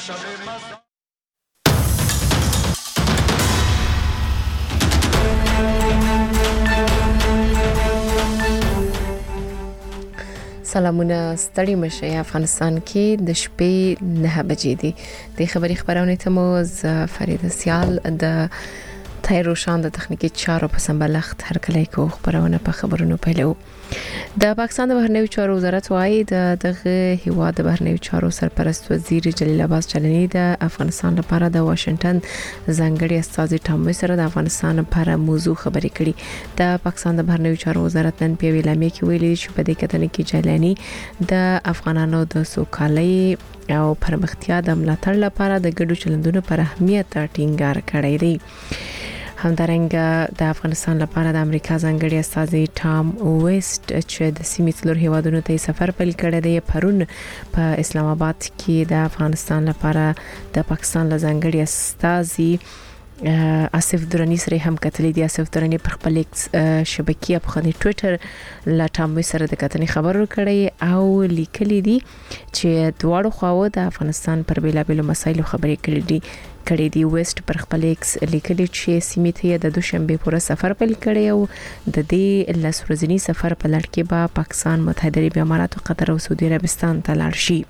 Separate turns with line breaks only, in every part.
سلامونه ستړي مشه افغانستان کې د شپې 9 بجې دي د خبري خبرونه ته مو فرید سیال د تایروشان د تخنیکی چارو په سمبلښت هر کله کو خبرونه په خبرونو پیلو د پاکستان د بهرنیو چارو وزارت وايي دغه هیواد د بهرنیو چارو سرپرست وزیر جلیل عباس چلنی د افغانستان لپاره د واشنگټن ځانګړي استازي ټام سره د افغانستان لپاره موضوع خبرې کړي د پاکستان د بهرنیو چارو وزارت نن په ویلامه کې ویلي چې په دې کتنې کې جلانی د افغانانو د سوکالۍ او پرمختیا د ملاتړ لپاره د ګډو چلندونو پر اهمیت ټینګار کړی دی همدارنګه د افغانستان لپاره د امریکا ځانګړي استازي ټام ویسټ چې د سیمې څلور هیوادونو ته سفر پیل کړی دی پرون په اسلام آباد کې د افغانستان لپاره د پاکستان ځانګړي استازي اسف درانی سره هم کتلې دي اسف درانی پر خپل شبکې په خني ټوئیټر لا ټام سره د کتنې خبر ورکړی او لیکلي دي چې دواړو خواو د افغانستان پر بیلابل مسایلو خبرې کړې دي ویسټ پر خپل ایکس لیکلي چې سیمې ته د دوشنبه پورې سفر پیل کړی او د دې لسورځنی سفر په لړ کې به پاکستان متحده عربی امارات او قطر او سعودي عربستان ته لاړ شي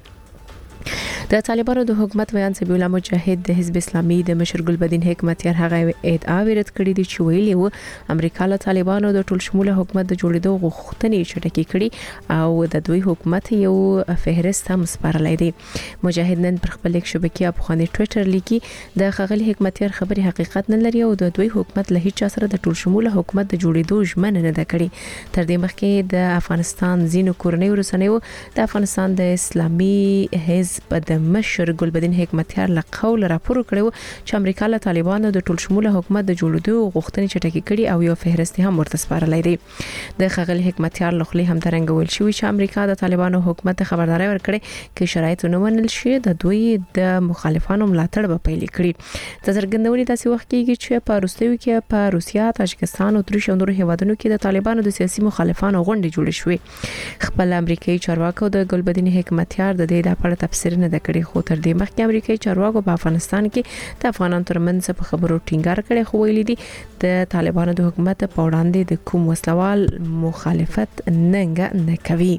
د طالبانو د حکومت ویان سبیل الله مجاهد د حزب اسلامي د مشر ګلبدین حکمتیار هغه ادعا ورت کړې دي چې ویلي و امریکا له طالبانو د ټول شموله حکومت د جوړېدو غوښتنې چټکې کړي او د دوی حکومت یو فهرست هم سپارلې دي مجاهد نن پر خپل شبکې په خاني ټوئیټر لیکي د خغلی حکمتیار خبري حقیقت نه لري او د دوی حکومت له هیڅ سره د ټول شموله حکومت د جوړېدو ژمنه نه ده کړې تر دې مخکې د افغانستان زینو کورنۍ ورسنیو د افغانستان د اسلامي حزب د مشر ګلبدین حکمتیار له قول راپور کړو چې امریکا له طالبانو د ټول شموله حکومت د جوړېدو غوښتنې چټکې کړي او یو فهرست هم ورته سپارلې دي د خغل حکمتیار لخوا هم ترنګ ویل شوی چې امریکا د طالبانو حکومت خبرداري ورکړي چې شرایط نه منل شي د دوی د مخالفانو ملاتړ به پیل کړي د څرګندونې داسې وخت کې چې په روسیې کې په روسیا تاجکستان او ترکیه او نورو هیوادونو کې د طالبانو د سیاسي مخالفانو غونډې جوړې شوې خپل امریکایي چارواکو د ګلبدین حکمتیار د دې لپاره تفسیر نه کړي خو تر دې مخکې امریکایي چارواکو په افغانستان کې د افغانانو ترمنځ په خبرو ټینګار کړي خو ویلي دي د طالبانو د حکومت په وړاندې د کوم وسلوال مخالفت نه کوي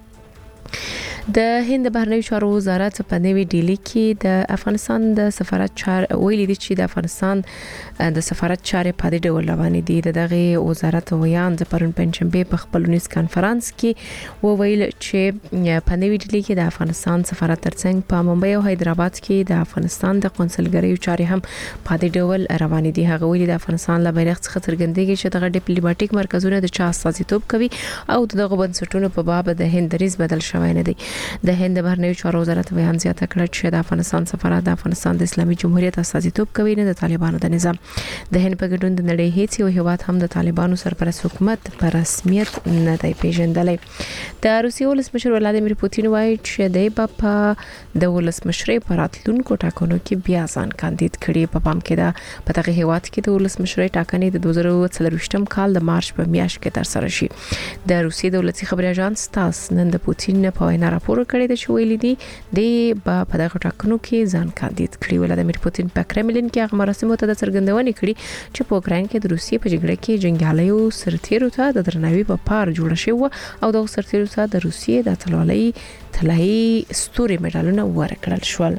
د هند بهرنیو چارو وزارت په نوې ډیلی کې د افغانستان د سفارت چار ویلي دي چې د افغانستان د سفارت چارې په دې ډول روانې دي دغه وزارت ویان د پرون پنځمبه په خپل نیوز کانفرنس کې وویل چې په نوې ډیلی کې د افغانستان سفارت ترڅنګ په ممبئی او حیدرآباد کې د افغانستان د قونسلګریو چارې هم په دې ډول روانې دي هغه ویلي د افغانستان له بیرغ څخه څرګندېږي چې دغه ډیپلوماټیک مرکزونه د چا استازیتوب کوي او دغه بنسټونو په باب د هند دریز بدل شوی نه دی د هند بهرنیو چارو وزارت بیان زیاته کړ چې د افغانستان سفارت د افغانستان د اسلامي جمهوریت استازیتوب کوي نه د طالبانو د نظام د هند په ګډون د نړۍ هیڅ یو هیواد هم د طالبانو سرپرست حکومت په رسمیت نه دی پیژندلې د روسیې ولسمشر ولادیمیر پوتین وایي چې د د ولسمشرۍ په راتلونکو ټاکنو کې بیا ځان کاندید کړي په پام کې ده په دغه هیواد کې د ولسمشرۍ ټاکنې د 2024 کال د مارچ په میاشت کې تر سره شي د روسیې دولتي خبري اژانس تاس نن د پوتین په وینا راپور کړی دی چې ویلي دي د په دغه ټاکنو کې ځان کاندید کړي ولادیمیر پوتین په کرملین کې هغه مراسمو ته د څرګندونې کړي چې په اوکرين کې د روسیې په جګړه کې جنگیالیو سرتیرو ته د درناوي په پار جوړ شو او د سرتیرو ته د روسیې د طلایي ستوري مډالونه ورکړل شول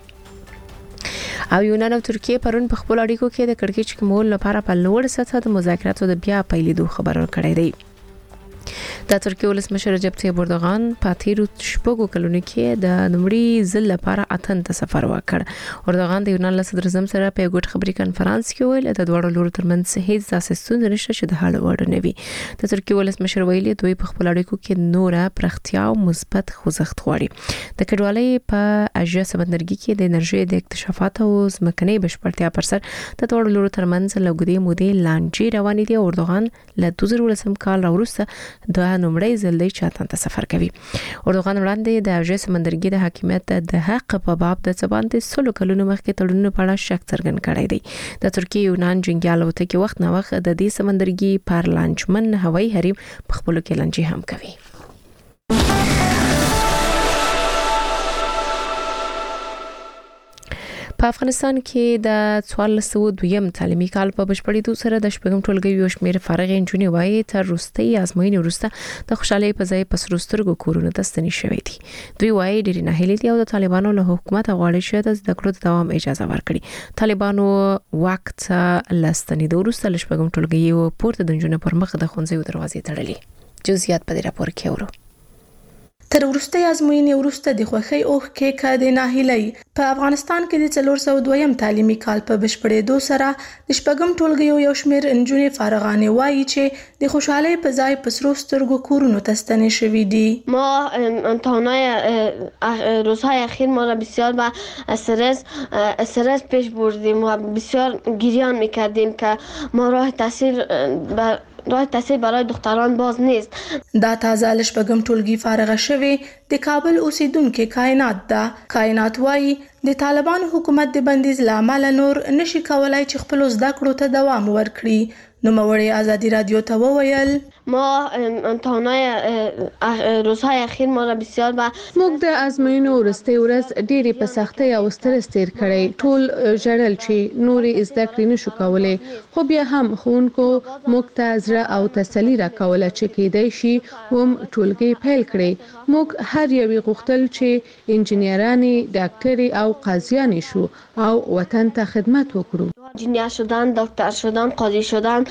او یونان او ترکیه پرون په خپل اړیکو کې د کړکېچ کمول لپاره په لوړ سطح د مذاکراتو د بیا پیلېدو خبر ورکړی دی د ترکیه ولسمشر رجب طیب اردوغان په تیرو شپږو کلونو کې د نمړي ځل لپاره اتن ته سفر وکړ اردوغان د یونان له صدر اعظم سره په ګډ خبري کانفرنس کې ویل د دوه لورو ترمنځ هیڅ اساسي ستونزه نشته چې د حل وړ نه وي د ترکیه ولسمشر ویلي دوی په خپل اړیکو کې نوره پرختیا او مثبت خوځښت غواړي د کډوالۍ په اژیا سمندرګي کې د انرژي د اکتشافات او ځمکنۍ بشپړتیا پر سر د دوه لورو ترمنځ لګودي مودې لانجې روانې دي اردوغان له 2019 کال وروسته د نومړی ځل دی چې اتن ته سفر کوي اردوغان وړاندې د اژیا سمندرګي د حاکمیت د حق په باب د څباندې 16 کلونو مخکې تړونونو په اړه شک څرګند کړی دی د ترکیه یونان جنگیالو ته کې وخت نه وخت د دې سمندرګي پارلانچمن هوایي حریم په خپل کې لانجې هم کوي په افغانستان کې د 1402م تعلیمي کال په بشپړېدو سره د شپږم ټولګي یو شمېر فارغ انجونې وایي تر وروستۍ ازموینې وروسته د خوشحالۍ په ځای په سرو سترګو کورونو ته ستنې شوې دي. دوی وایي ډېر ناهیلي دي او د طالبانو له حکومت غواړي چې د زده کړو د دوام اجازه ورکړي. طالبانو وخت لستنې د وروسته له شپږم ټولګي پورته د انجونې پر مخ د ښوونځي دروازې تړلې. جزئیات په دې راپور کې اورو.
تر وروستۍ ازموینې وروسته د خوښۍ اوښ کې کده ناهیلي په افغانستان کې د 402م تعلیمي کال په بشپړېدو سره د شپږم ټولګي یو شمېر انجونې فارغانې وایي چې د خوشحالۍ په ځای په سرو سترګو کورونو ته ستنې شوې دي.
ما امتحانات روزهای اخیر ما را بسیار با استرس پیش بردیم و بسیار گریان میکردیم که ما راه تحصیل برای دختران باز نیست.
دا تازه له شپږم ټولګي فارغه شوې د کابل اوسیدونکو کائنات ده. کائنات وایي د طالبانو حکومت د بندیز لامل نور نشي کولای چې خپل زده کړو ته دوام ورکړي. نوموړی ازادي رادیو ته وویل
ما امتحانات روزهای اخیر ما را بسیار با
موږ د ازموینو وروستۍ ورځ ډېری په سختۍ او سترس تیر کړی. ټول ژړل چې نورې زده کړې نشو کولای، خو بیا هم ښوونکو موږ ته زړه او تسلي راکوله چې کېدای شي هم ټولګي پیل کړي. موږ هر یو غوښتل چې انجینرانې، ډاکټرې او قاضیانې شو او وطن ته خدمت وکړو.
انجینیر شدن، دکتر شدن، قاضی شدن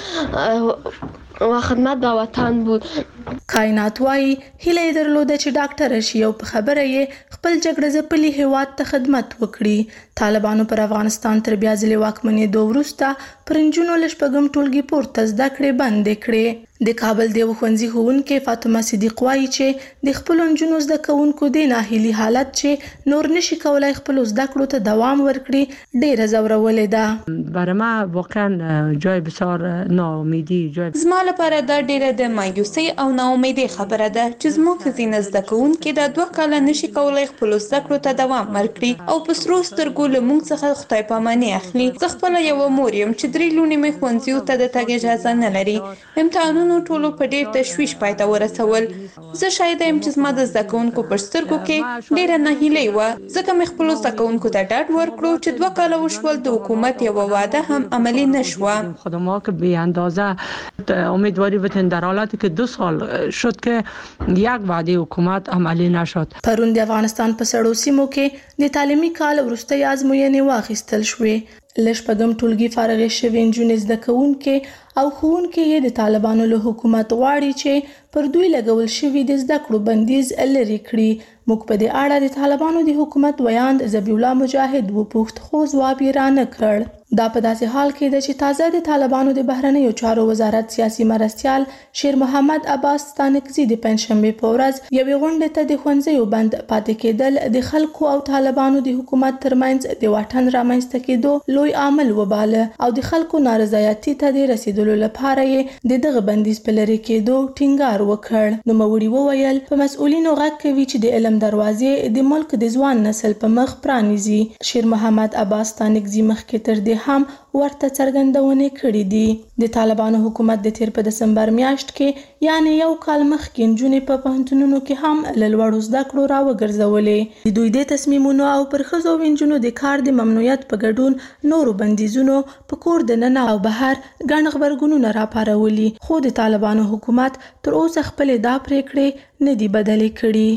و خدمت به وطن بود.
کائنات وایي هیله یې درلوده چې ډاکټر شي او په خبره یې خپل جګړه ځپلي هیواد ته خدمت وکړي. طالبانو پر افغانستان تر بیا ځلې واکمنېدو وروسته پر نجونو له شپږم ټولګي پورته زده کړې بندې کړې. د کابل د ښوونځي ښوونکې فاطمه صدیق وایي چې د خپلو نجونو زده کوونکو د ناهیلي حالت چې نور نشي کولای خپل زده کړو ته دوام ورکړي ډېره ځورولې ده.
برای ما واقعا جای بسیار ناامیدی
زما لپاره دا ډېره د مایوسۍ او ناامیدۍ خبره ده چې زموږ ښځینه زده کوونکي د 2 کاله نشي کولای خپل زده کړو ته دوام ورکړي او په سرو سترګو له موږ څخه خدای پاماني اخلي. زه خپله یوه مور یم چې 3 لوڼې مې ښوونځیو ته د تګ اجازه نه لري. امتحانونو ټولو په ډېر تشویش پای ته ورسول. زه شاهده یم چې زما د زده کوونکو پر سترګو کې ډېره ناهیلي وه، ځکه مې خپلو زده کوونکو ته ډاډ ورکړو چې 2 کاله وشول د حکومت یوه وعده هم عملي نشوه.
خودما که بی اندازه امیدواری بودیم در حالتی که 2 سال شد که یک وعده حکومت عملی نشد.
پرون د افغانستان په سړو سیمو کې د تعلیمي کال وروستۍ ازموینې واخیستل شوې. له شپږم ټولګي فارغې شوې نجونې زده کوونکې او ښوونکي یې د طالبانو له حکومت غواړي چې پر دوی لګول شوي د زده کړو بندیز لرې کړي. موږ په دې اړه د طالبانو د حکومت ویاند ذبیح الله مجاهد وپوښت خو ځواب یې رانه کړ. دا په داسې حال کې ده چې تازه د طالبانو د بهرنیو چارو وزارت سیاسي مرستیال شیر محمد عباس ستانکزي د پنځشنبې په ورځ یوې غونډې ته د ښوونځیو بند پاتې کېدل د خلکو او طالبانو د حکومت ترمنځ د واټن رامنځته کېدو لوی عامل وباله او د خلکو نارضایتي ته د رسیدلو لپاره یې د دغه بندیز په لرې کېدو ټینګار وکړ. نوموړي وویل په مسؤلینو غږ کوي چې د علم دروازې د ملک د ځوان نسل په مخ پرانیزي. شیر محمد عباس ستانکزي مخکې تر دې هم ورته څرګندونې کړې دي. د طالبانو حکومت د تیر په دسمبر میاشت کې یعنی 1 کال مخکې نجونې په پوهنتونونو کې هم له لوړو زده کړو راوګرځولې. د دوی د تصمیمونو او پر ښځو او نجونو د کار د ممنوعیت په ګډون نورو بندیزونو په کور دننه او بهر ګڼ غبرګونونه راپارولي، خو د طالبانو حکومت تر اوسه خپلې دا پریکړې نه دي بدلې کړي.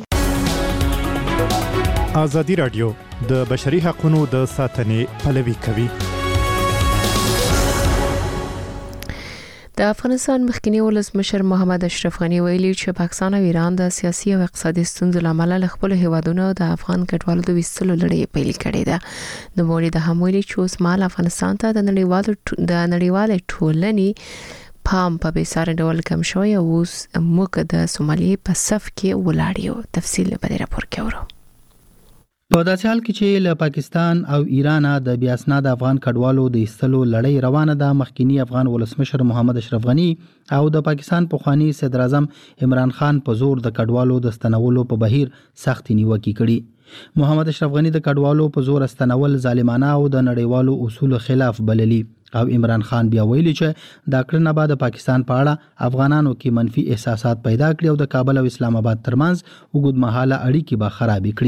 ازادي رادیو د بشري حقوقو د ساتنې پلوي کوي.
د افغانستان مخکنی ولسمشر محمد اشرف غنی ویلي چې پاکستان او ایران د سیاسي او اقتصادي ستونزو لامل له خپل هیوادونو د افغان کډوالو د وستلو لړۍ پیل کړې ده. نو موري د همویلي چې اوس مال افغانستان ته د نړیوال ټولنې پام په بیساره ډول کم شوی او اوس موږ د سومالي په صف کې ولاړ یو. تفصیل په دې راپور کې اورو.
په داسې حال کې چې له پاکستان او ایران د بیا اسناد افغان کډوالو د ایستلو لړۍ روانه ده، مخکنی افغان ولسمشر محمد اشرف غنی او د پاکستان پخوانی صدر اعظم عمران خان په زور د کډوالو د ستنولو په بهیر سخت نیوکه کړې. محمد اشرف غنی د کډوالو په زور استنول ظالمانه او د نړیوالو اصولو خلاف بللی او عمران خان بیا ویلي چې دا کړنه بعد پاکستان په اړه افغانانو کې منفي احساسات پیدا کړي او د کابل او اسلام آباد ترمنځ وګړمحاله اړیکې به خراب کړي.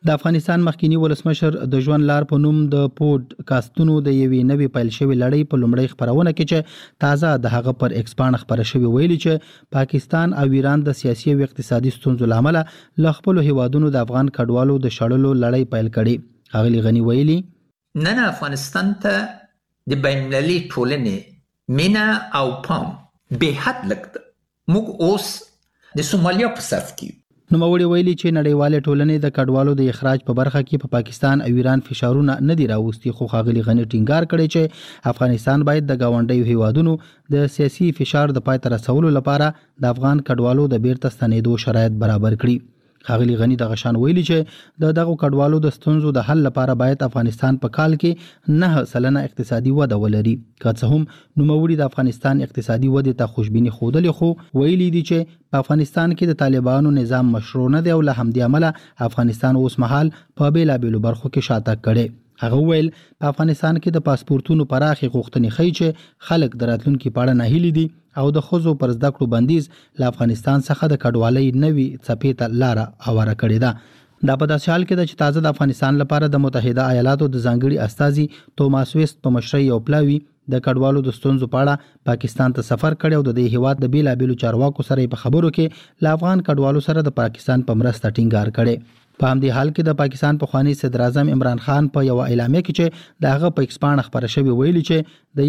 د افغانستان مخکینی ولسمشر د ژوند لار په نوم د پودکاستونو د یوې نوې پیل شوې لړۍ په لومړۍ خبرونه کې چې تازه د هغه پر ایکس باندې خبره شوې ویلي چې پاکستان او ایران د سیاسي او اقتصادي ستونزو لامل له خپل هیوادونو د افغان کډوالو د شړلو لړۍ پیل کړي. اغلی غنی ویلي
نن افغانستان ته د بین المللي ټولنې مینا او پام به حد لګ موږ اوس د سومالیا په صف کې.
نو موري ویلي چې نړیواله ټولنې د کډوالو د اخراج په برخه کې په پاکستان او ایران فشارونه نه دی راوستي، خو ښاغلي غنی ټینګار کړی چې افغانستان باید د گاونډیو هیوادونو د سیاسي فشار د پای ته رسولو لپاره د افغان کډوالو د بیرته ستنېدو شرایط برابر کړي. ښاغلي غنی د غشان ویلي چې د دغه کډوالو د ستونزو د حل لپاره باید افغانستان په کال کې 9% اقتصادي وده ولري. که څه هم نوموړي د افغانستان اقتصادي ودې ته خوشبیني ښودلې، خو ویلي دي چې په افغانستان کې د طالبانو نظام مشروع نه دی او له همدې امله افغانستان اوس مهال په بیلابیلو برخو کې شاته کړي. هغه ویل په افغانستان کې د پاسپورتونو پراخي غوښتنې ښیي چې خلک د راتلونکي په اړه ناهیلي دي او د ښځو پر زده کړو بندیز له افغانستان څخه د کډوالۍ نوي څپې ته لاره هواره کړې ده. دا په داسې حال کې ده چې تازه د افغانستان لپاره د متحده ایالاتو د ځانګړي استازي توماس ویست په مشرۍ یو پلاوي د کډوالو د ستونزو په اړه پاکستان ته سفر کړی او د دې هیواد د بیلابیلو چارواکو سره په خبرو کې له افغان کډوالو سره د پاکستان په مرسته ټینګار کړي. په همدې حال کې د پاکستان پخوانی صدر اعظم عمران خان په یو اعلامیه کې چې د هغه په ایکسپانډ خبره شوی ویلي چې د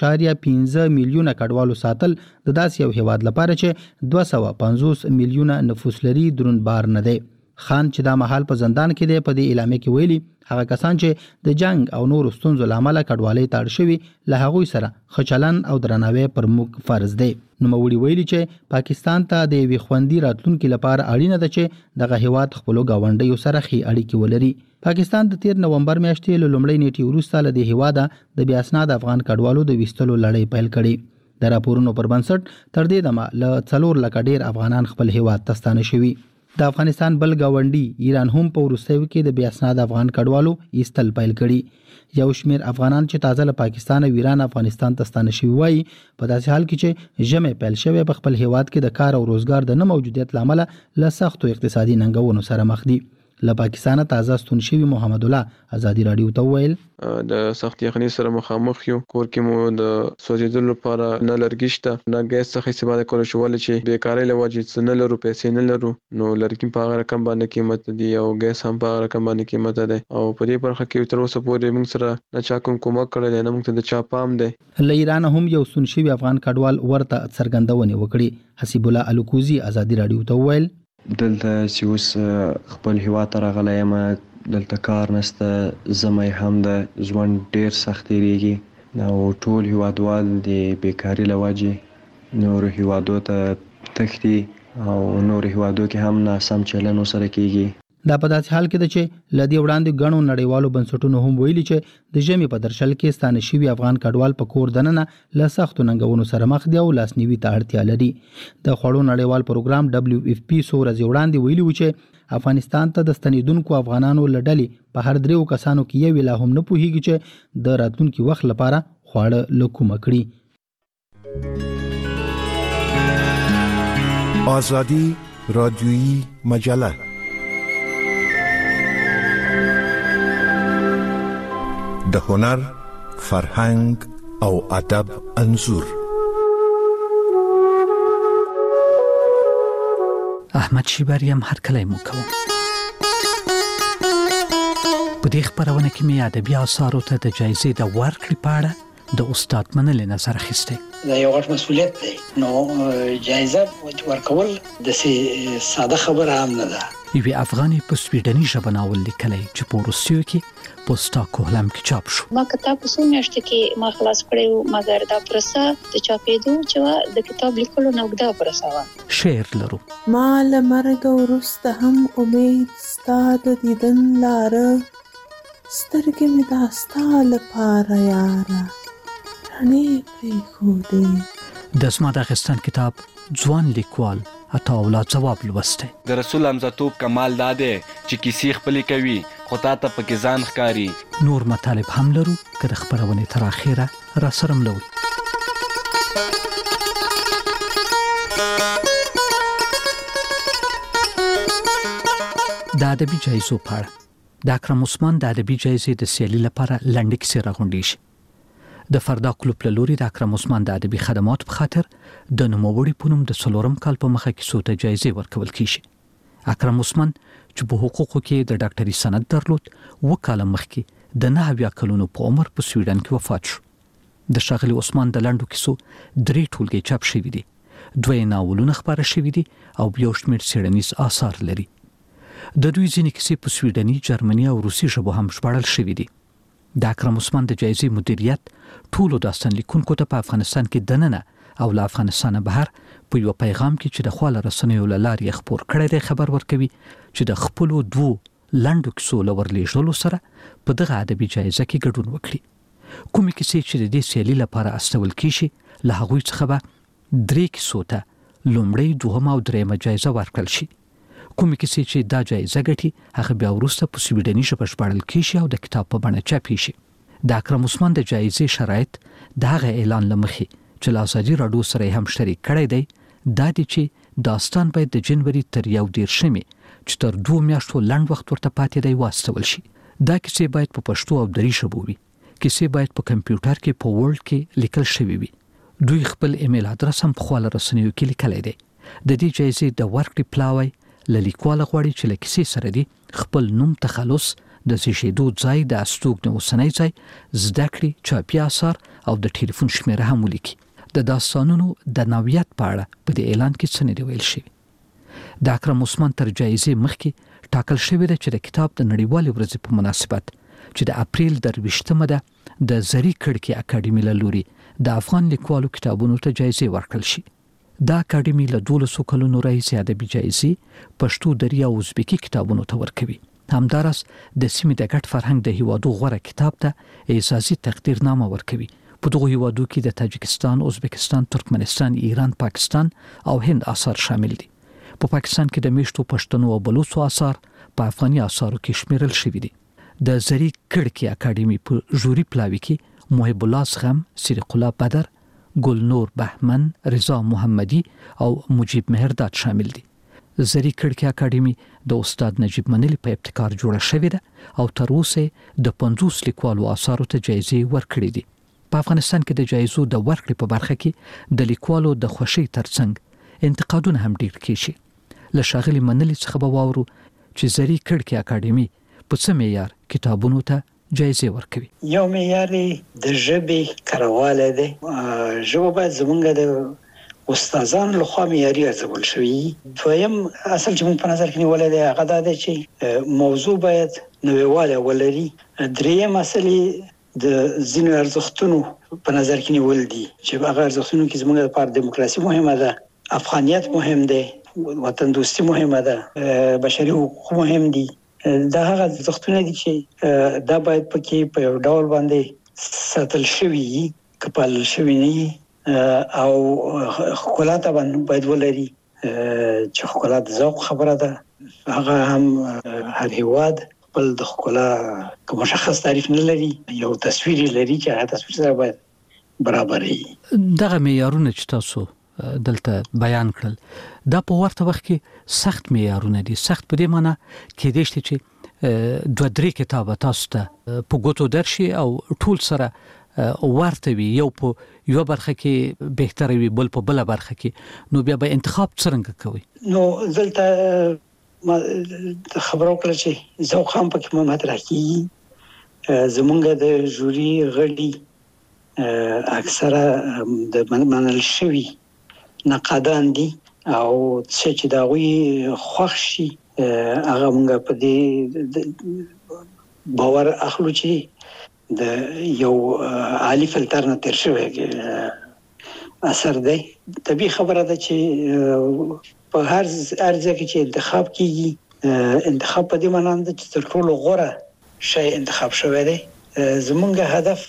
1.15 میلیونه کډوالو ساتل د داسې یو هیواد لپاره چې 250 میلیونه نفوس لري درون بار نه دی. خان چې دا مهال په زندان کې دی په دې اعلامیه کې ویلي هغه کسان چې د جنگ او نور ستونزو لامل کډوالۍ ته اړ شوي له هغوی سره ښه چلند او درناوی پر موږ فرض دی. نوموړي ویلي چې پاکستان ته د یوې خوندي راتلونکي لپاره اړینه ده چې دغه هیواد خپلو ګاونډیو سره ښې اړیکې ولري. پاکستان د 13 نومبر میاشتې له لومړۍ نیټې وروسته له دې هیواده د بې اسناده افغان کډوالو د ویستلو لړۍ پیل کړې. د راپورونو پر بنسټ تر دې دمه له 4 لکه ډیر افغانان خپل هیواد ته ستانه شوي. د افغانستان بل گاونډي ایران هم په وروستیو کې د بې اسناده افغان کډوالو ایستل پیل کړي. یو شمیر افغانان چې تازه له پاکستان او ایران افغانستان ته ستانه شوي وایي په داسې حال کې چې ژمي پیل شوی په خپل هیواد کې د کار او روزګار د نه موجودیت لامل له سختو اقتصادي ننګونو سره مخ دي. له پاکستان تازه ستون شوی محمد الله ازادي رادیو ته ویل
د سخت یخنۍ سره مخامخ یو، کور کې مو د سوځیدلو لپاره نه لرګي شته، نه ګیس څخه استفاده کولای شو، ولې چې بیکارۍ له وجې څه نه لرو، پیسې نه لرو، نو لرګي په هغه رقم باندې قیمت دي او ګیس هم په هغه رقم باندې قیمت دی او په دې برخه کې تر اوسه پورې موږ سره نه چا کوم کومک کړی دی، نه موږ ته د چا پام دی.
له ایران هم یو ستون شوی افغان کډوال ورته څرګندونې وکړي. حسیب الله الکوزي ازادي رادیو ته ویل
دلته چې اوس خپل هیواد ته راغلی یم، دلته کار نشته، زمی هم د ژوند ډیر سخت تیریږي او ټول هیوادوال د بیکاري له وجې نورو هیوادو ته تښتي او نورو هیوادو کې هم ناسم چلن ورسره کیږي.
دا په داسې حال کې ده چې له دې وړاندې ګڼو نړیوالو بنسټونو هم ویلي چې د ژمي په درشل کې ستانه شوي افغان کډوال په کور دننه له سختو ننګونو سره مخ دي او لاسنیوي ته اړتیا لري. د خوړو نړیوال پروګرام WFP څو ورځې وړاندې ویلي و چې افغانستان ته د ستنېدونکو افغانانو له ډلې په هر 3 کسانو کې یو لا هم نه پوهیږي چې د راتلونکي وخت لپاره خواړه له کومه کړي.
آزادی رادیویی مجله د هنر، فرهنګ او ادب انځور.
احمد شیبریم هرکلی مو کوم. په دې خبرونه کې مې ادبي اثارو ته د جایزې د ورکړې په اړه د استاد منلې نظر اخیسته.
دا یو غټ مسؤلیت دی، نو جایزه ورکول د ساده خبره هم نه ده.
یوې افغاني په سویډني ژبه ناول لیکلی چې په روسیو کې په سټاکهولم کې چاپ شو.
ما کتاب په څو میاشتو کې ما خلاص کړی و، مګر دا پروسه د چاپېدو چې د کتاب لیکلو نه اوږده پروسه وه.
شعر لرو.
ما له مرګه وروسته هم امید ستا د دیدن لاره، سترګې مې دا ستا لپاره یاره رڼې پرېښودې.
د زما د اخیستن کتاب ځوان لیکوال عطاالله ځواب لوستی.
د رسول حمزتوب کمال دا دی چې کیسې خپلې کوي خو تا ته پکې ځان ښکاري.
نور مطالب هم لرو که د خپرونې تر اخره را سره ملوئ. د ادبي جایزو په اړه د اکرم عثمان د ادبي جایزې د سیالي لپاره لنډه کیسه راغونډې شي د فردا کلوب له لوري د اکرم عثمان د ادبي خدماتو په خاطر د نوموړي په نوم د 4 کال په مخه کې څو ته جایزې ورکول کیږي. اکرم عثمان چې په حقوقو کې د ډاکټري سند درلود وکاله مخکې د 9 کلونو په عمر په سویډن کې وفات شو. د ښاغلي عثمان د لنډو کیسو 3 ټولګې چاپ شوي دي، 2 ناولونه خپاره شوي دي او یو شمېر څېړنیز آثار لري. د دوی ځینې کیسې په سویډني، جرمني او روسي ژبو هم ژباړل شوي دي. د اکرم عثمان د جایزې مدیریت ټولو داستان لیکونکو ته په افغانستان کې دننه او له افغانستانه بهر په یو پیغام کې چې د خواله رسنیو له لارې خپور کړی دی خبر ورکوي چې د خپلو 2 لنډو کیسو له ورلېږلو سره په دغه ادبي جایزه کې ګډون وکړي. کومې کیسې چې د دې سیالي لپاره استول کیږي له هغوی څخه به 3 کیسو ته لومړی، دوهم او درېیمه جایزه ورکړل شي. کومې کیسې چې دا جایزه ګټي هغه بیا وروسته په سویډني ژبه ژباړل کیږي او د کتاب په بڼه چاپېږي. د اکرم عثمان د جایزې شرایط د هغه اعلان له مخې چې له ازادي راډیو سره هم شریک کړی دی دا دی چې داستان باید د جنوري تر 11 چې تر 2 میاشتو لنډ وخت ورته پاتې دی واستول شي. دا کیسې باید په پښتو او دري ژبو وي. کیسې باید په کمپیوټر کې په ورډ کې لیکل شوی وي. دوی خپل ایمیل ادرس هم په خواله رسنیو کې لیکلی دی. د دې جایزې د ورکړې پلاوی له لیکواله غواړي چې له کیسې سره دی خپل نوم، تخلص، د زیږېدو ځای، د استوګنې اوسنی ځای، زده کړې، چاپي آثار او د ټلیفون شمیره هم ولیکي. د داستانونو د نوعیت په اړه په دې اعلان کې څه نه دی ویل شوي. د اکرم عثمان تر جایزې مخکې ټاکل شوی دی چې د کتاب د نړیوالې ورځې په مناسبت چې د اپریل 23 ده د زری کړکۍ اکاډمي له لوري د افغان لیکوالو کتابونو ته جایزې ورکړل شي. دا اکاډمي له 12 کلونو راهیسې ادبي جایزې پښتو، دري او ازبکي کتابونو ته ورکوي. همداراز د سیمې د ګډ فرهنګ د هیوادو غوره کتاب ته اعزازي تقدیرنامه ورکوي. په دغه هیوادو کې د تاجکستان، ازبکستان، ترکمنستان، ایران، پاکستان او هند آثار شامل دي. په پاکستان کې د میشتو پښتنو او بلوچو آثار په افغاني آثارو کې شمیرل شوي دي. د زری کړکۍ اکاډمي په ژوري پلاوي کې محب الله زغم، سیرق الله بدر، گلنور بهمن، رضا محمدي او مجيب مهرداد شامل دي. زری کړکۍ اکاډمي د استاد نجیب منلی په ابتکار جوړه شوې ده او تر اوسه د 50 لیکوالو آثارو ته جایزې ورکړې دي. په افغانستان کې د جایزو د ورکړې په برخه کې د لیکوالو د خوشي ترڅنګ انتقادونه هم ډیر کیږي. له ښاغلي منلی څخه به واورو چې زری کړکۍ اکاډمي په څه معیار کتابونو ته جایزې ورکوي.
یو معیار د ژبې کارواله ده. ژبه باید زمونږ د استادانو لخوا معیاري ارزول شوی. دویم اصل چې موږ په نظر کې نیولای دی هغه دا دی چې موضوع باید نویواله ولري. دریم اصلي د ځینو ارزښتونو په نظر کې نیول دي چې هغه ارزښتونو کې زموږ لپاره دیموکراسي مهمه ده، افغانیت مهم دی، وطن دوستي مهمه ده، بشري حقوق مهم دي. دا هغه ارزښتونه دي چې دا باید پکې په یو ډول باندې ساتل شوي، کپال شوي نه او ښکلا ته باید ولري چې ښکلا د ذوق خبره ده. هغه هم هر هیواد خپل د ښکلا کوم مشخص تعریف نه لري، یو تصویر لري چې هغه تصویر سره باید برابر وي.
دغه معیارونه چې تاسو دلته بیان کړل دا په ورته وخت کې سخت معیارونه دي. سخت په دې معنی کې دي چې 2-3 کتابه تاسو ته په ګوتو درشي او ټول سره ورته وي، یو په یو برخه کې بهتره وي، بل په بل برخه کې، نو بیا به انتخاب څنګه کوي؟
نو دلته ما خبرو کړل چې ذوق هم پکې مطرح کیږي. زمونږ د جوري غړي اکثره د منل شوی نقادان دي او چې دا وی خوښ شي هغه موږ په دې باور اخلو چې د یو عالی فلتر نه تر شوی اثر دی. طبيعي خبره ده چې په هر ځای کې چې انتخاب کیږي انتخاب په دې معنی ده چې تر ټولو غوره شی انتخاب شوی دی. زمونږ هدف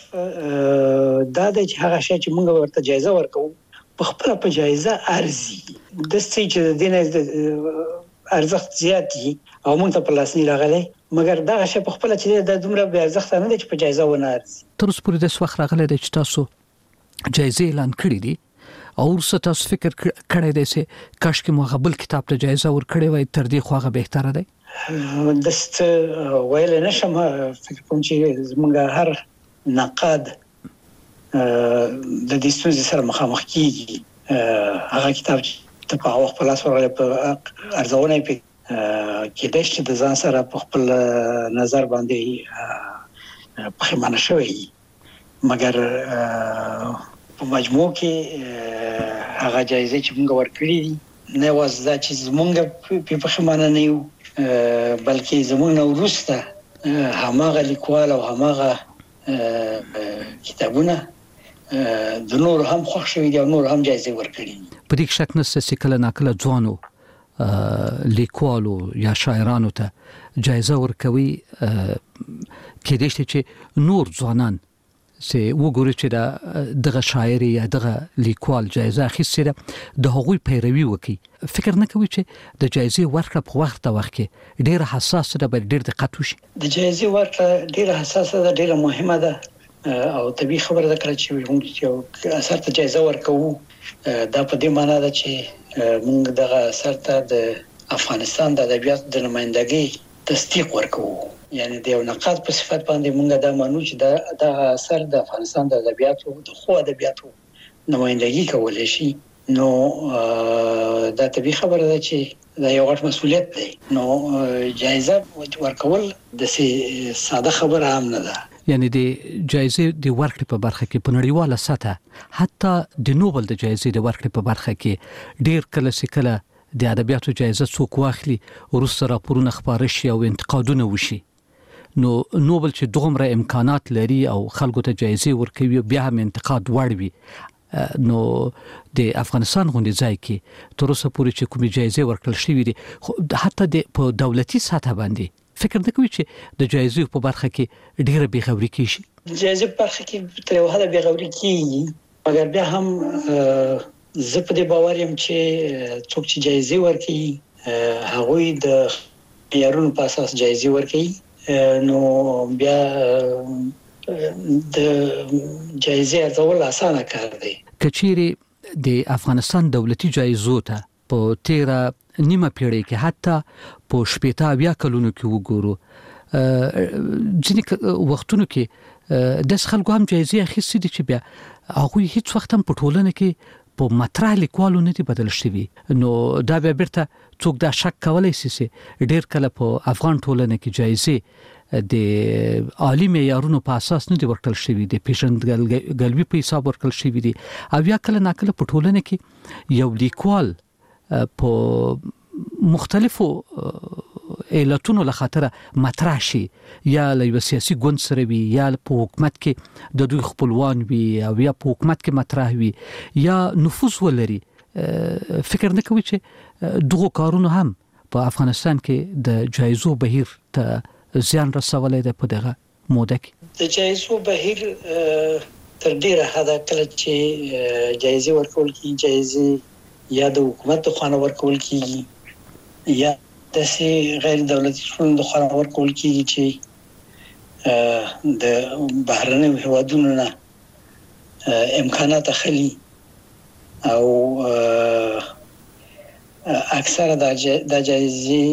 دا دی چې هغه شی چې موږ ورته جایزه ورکوو په خپل په جایزه ارزي. د څه چې د دینه ارزښت زیات دي او موږ ته په لاس نه راغلي، مګر دا شی په خپل چې د دومره به ارزښت نه دي چې په جایزه ونه ارزي.
تر اوسه پورې د وخت راغلی دی چې تاسو جایزه اعلان کړې دي او ورسره تاسو فکر کړی دی چې کاش کې مو غبل کتاب ته جایزه ورکړې وای تر دې خو هغه بهتره دی.
دست ویل نشم فکر کوم چې زموږ هر نقاد د دې ستونزې سره مخامخ کیږي. هغه کتاب ته په وخت په لاس ورغلی په ارزونه یې کېدای شي د ځان سره په خپل نظر باندې پښیمانه شوی، مګر په مجموع کې هغه جایزه چې موږ ورکړې دي نه یوازې دا چې زموږ په پښیمانه نه یو، بلکې زموږ نه وروسته هماغه لیکوال او هماغه کتابونه د نور هم خوښ شوي دي او نور هم جایزه ورکړي.
په دې شک نشته چې کله ناکله ځوانو لیکوالو یا شاعرانو ته جایزه ورکوي، کېدای شي چې نور ځوانان چې وګوري چې دغه شاعر یا دغه لیکوال جایزه اخیستې ده د هغوی پیروي وکړي. فکر نه کوي چې د جایزې ورکړه په وخت کې ډېره حساسه ده، باید ډېر دقت وشي.
د جایزې ورکړه ډېره حساسه ده، ډېره مهمه ده او طبیعي خبره ده کله چې موږ یو اثر ته جایزه ورکوو دا په دې معنی ده چې موږ دغه اثر ته د افغانستان د ادبیاتو د نمائندګۍ تصدیق ورکوو. یعنی د یو نقاد په صفت باندې موږ دا مانو چې دا اثر د افغانستان د ادبیاتو د خو ادبیاتو نمائندګي کولای شي. نو دا طبیعي خبره ده چې دا یو غټ مسؤلیت دی. نو جایزه ورکول د ساده خبره هم نه ده.
یعنی د جایزې د ورکړې په برخه کې په نړیواله سطح حتی د نوبل د جایزې د ورکړې په برخه کې ډېر کله د ادبیاتو جایزه څوک واخلي وروسته راپورونه خپاره شي او انتقادونه وشي. نو نوبل چې دومره امکانات لري او خلکو ته جایزې ورکوي بیا هم انتقاد وړ وي، نو د افغانستان غونډې ځای کې تر اوسه پورې چې کومې جایزې ورکړل شوې دي حتی په دولتي سطح باندې فکر نه کوي چې د جایزې په برخه کې ډېره بېغوري کیږي.
جایزې په برخه کې تر یو حده بېغوري کیږي، مګر بیا هم زه په دې باور یم چې څوک چې جایزې ورکوي هغوی د معیارونو په اساس جایزې ورکوي. نو بیا د جایزې ارزول اسانه کار دی.
کچېرې د افغانستان دولتي جایزو ته په تیره نیمه پیړۍ کې حتی په 80 کلونو کې وګورو ځینې وختونو کې د خلکو هم جایزې اخیستې دي چې بیا هغه هیڅ وخت هم په ټولنه کې په مطرح لیکوالو نه دي بدل شوي. نو دا بیا بیرته څوک دا شک کولای شي چې ډېر کله په افغان ټولنه کې جایزې د عالی معیارونو په اساس نه دي ورکړل شوي، د پیژندګلوي په حساب ورکړل شوي دي، او یا کله ناکله په ټولنه کې یو لیکوال په مختلفو علتونو لخاطر مطرح شي، یا له سیاسي ګوند سره وي، یا په حکومت کې د دوی خپلوان وي، او یا په حکومت کې مطرح وي، یا نفوذ ولري. فکر نه کوي چې دغه کارونه هم په افغانستان کې د جایزو بهیر ته زیان رسولای دی په دغه موده کې؟
د جایزو بهیر تر ډیره حده کله چې جایزې ورکول کیږي، جایزې یا د حکومت د خوا ورکول کیږي یا د غیر دولتي ټولنو د خوا ورکول کیږي چې د بهرنیو هیوادونو نه امکانات اخلي، او اکثره د جایزې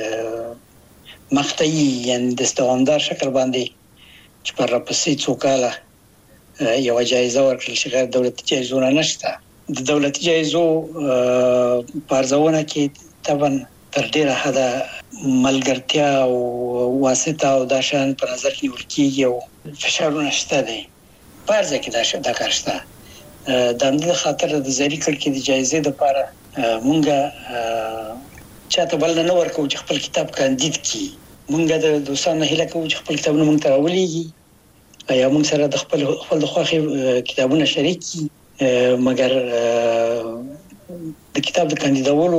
مقطعي یعنی د دوامدار شکل باندې چې پر راپسې څو کاله یو جایزه ورکړل شي، غیر دولتي جایزو نشته. د دولتي جایزو پارځونه کې طبعا تر ډیره حده ملګرتیا او واسطه او د شان په نظر کې ورکیږي او فشارونه شته دي. پارځه کې دا کار شته. د همدې خاطر د زری کړ کې د جایزې لپاره مونږه چاته بل نه ورکو چې خپل کتاب کاندید کی. مونږه د دوستانو هیله کوو چې خپل کتابونه مونږ ته راولېږي یا مونږ سره د خپل د خوښي کتابونه شریک کی، مګر د کتاب د کاندیدولو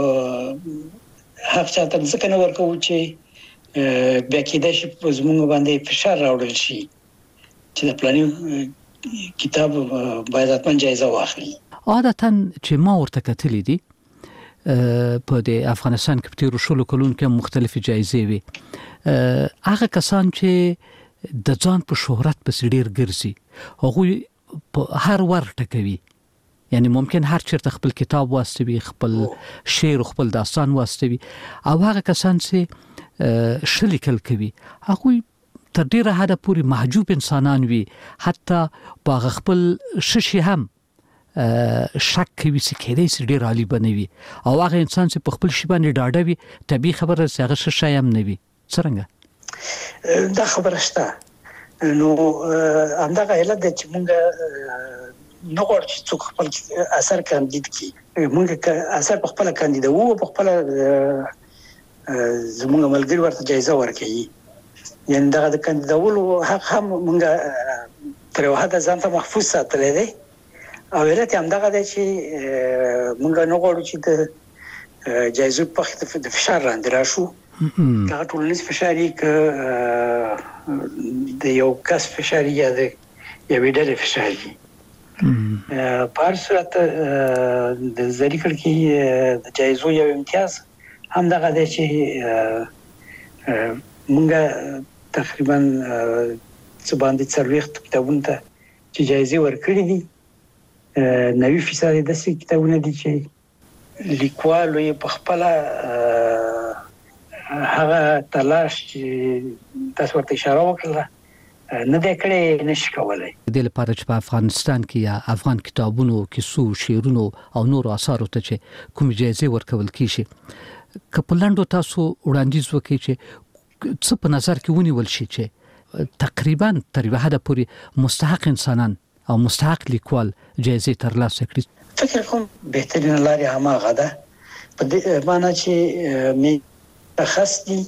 حق چاته ځکه نه ورکو چې بیا کېدای شي په زموږ باندې فشار راوړل شي چې د پلاني کتاب باید حتما جایزه واخلي.
عادتاً چې ما ورته کتلې دي په د افغانستان کې په تیرو شلو کلونو کې مختلفې جایزې وي، هغه کسان چې د ځان په شهرت پسې ډېر ګرځي هغوی په هر ور ټکوي یعنی ممکن هر چیرته خپل کتاب واستوي، خپل شعر، خپل داستان واستوي، او هغه کسان چې شلیکل کوي هغه تر ډیره حده پورې محجوب انسانان وي، حتی په خپل ششي هم شک کوي چې کېدای شي ډیر عالی بنوي، او هغه انسان چې په خپل شی باندې ډاډه وي طبي خبره چې هغه ششي هم نه وي. څنګه
دا خبره شته؟ نو همدغه علت د چې موږ نه غواړو چې څوک خپل اثر کاندید کړي، موږ اثر په خپل کاندیدو او په خپل زموږ ملګری ورته جایزه ورکړي. یعنی دغه د کاندیدولو حق هم موږ تر یو حده ځان ته محفوظ ساتلی دی، او علت هم دغه دی چې موږ نه غواړو چې د جایزو په وخت د فشار لاندې راشو. هغه ټولنیز فشار یې که د یو کس فشار یا د یوې ډلې فشار یې. په هر صورت د زري کړکۍ د جایزو یو امتیاز هم دغه دی چې موږ تقریبا څه باندې 40 کتابونو ته چې جایزې ورکړې دي، 90% داسې کتابونه دي چې لیکوالو یې په خپل هغه تلاش چې تاسو ورته اشاره وکړه نه دی کړی، نشي کولای.
د لپاره چې په افغانستان کې یا افغان کتابونو، کیسو، شعرونو او نورو اثارو ته چې کوم جایزې ورکول کیږي، کپلانډو تاسو وړاندیز وکړي چې څه په نظر کې ونیول شي چې تقریبا تر یوه حده پورې مستحق انسانان او مستحق لیکوال جایزې ترلاسه کړي؟
فکر کوم بهترین لارې هماغه ده، په دې معنی چې مشخص دي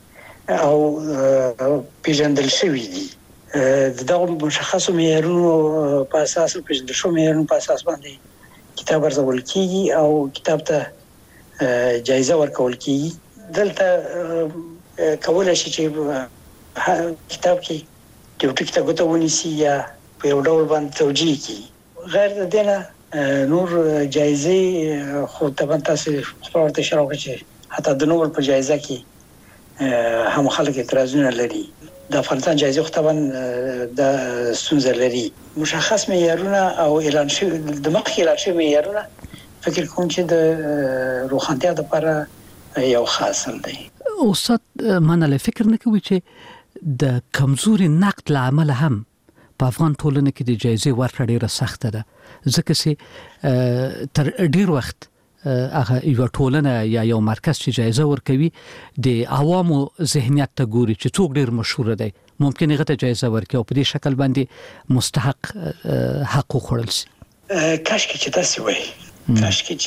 او پیژندل شوي دي. دغه مشخصو معیارونو په اساس، پیژندل شوو معیارونو په اساس باندې کتاب ارزول کیږي او کتاب ته جایزه ورکول کیږي. دلته کولای شي چې کتاب کې یو ټکی ته ګوته ونیسي یا په یو ډول باندې توجیه کړي. غیر د دې نه نور جایزې خو طبعا تاسو خپل ورته اشاره وکړئ چې حتی د نوبل په جایزه کې هم خلک اعتراضونه لري. د افغانستان جایزه خو طبعا د ستونزه لري. مشخص معیارونه او اعلان شوي د مخکې اعلان شوي معیارونه فکر کوم چې د روښانتیا لپاره یو خاص دی.
استاد منل فکر نه کوي چې د کمزوري نقد لامل هم په افغان ټولنه کې د جایزې ورکړه ډیره سخته ده، ځکه چې تر ډیر وخت هغه یو ټولنه یا یو مرکز چې جایزه ورکوي د عوامو ذهنیت ته ګوري چې څوک ډیر مشهور دی، ممکن هغه ته جایزه ورکړي او په دې شکل باندې مستحق حق وخوړل شي.
کاش کې چې تاسو وایي، کاش کې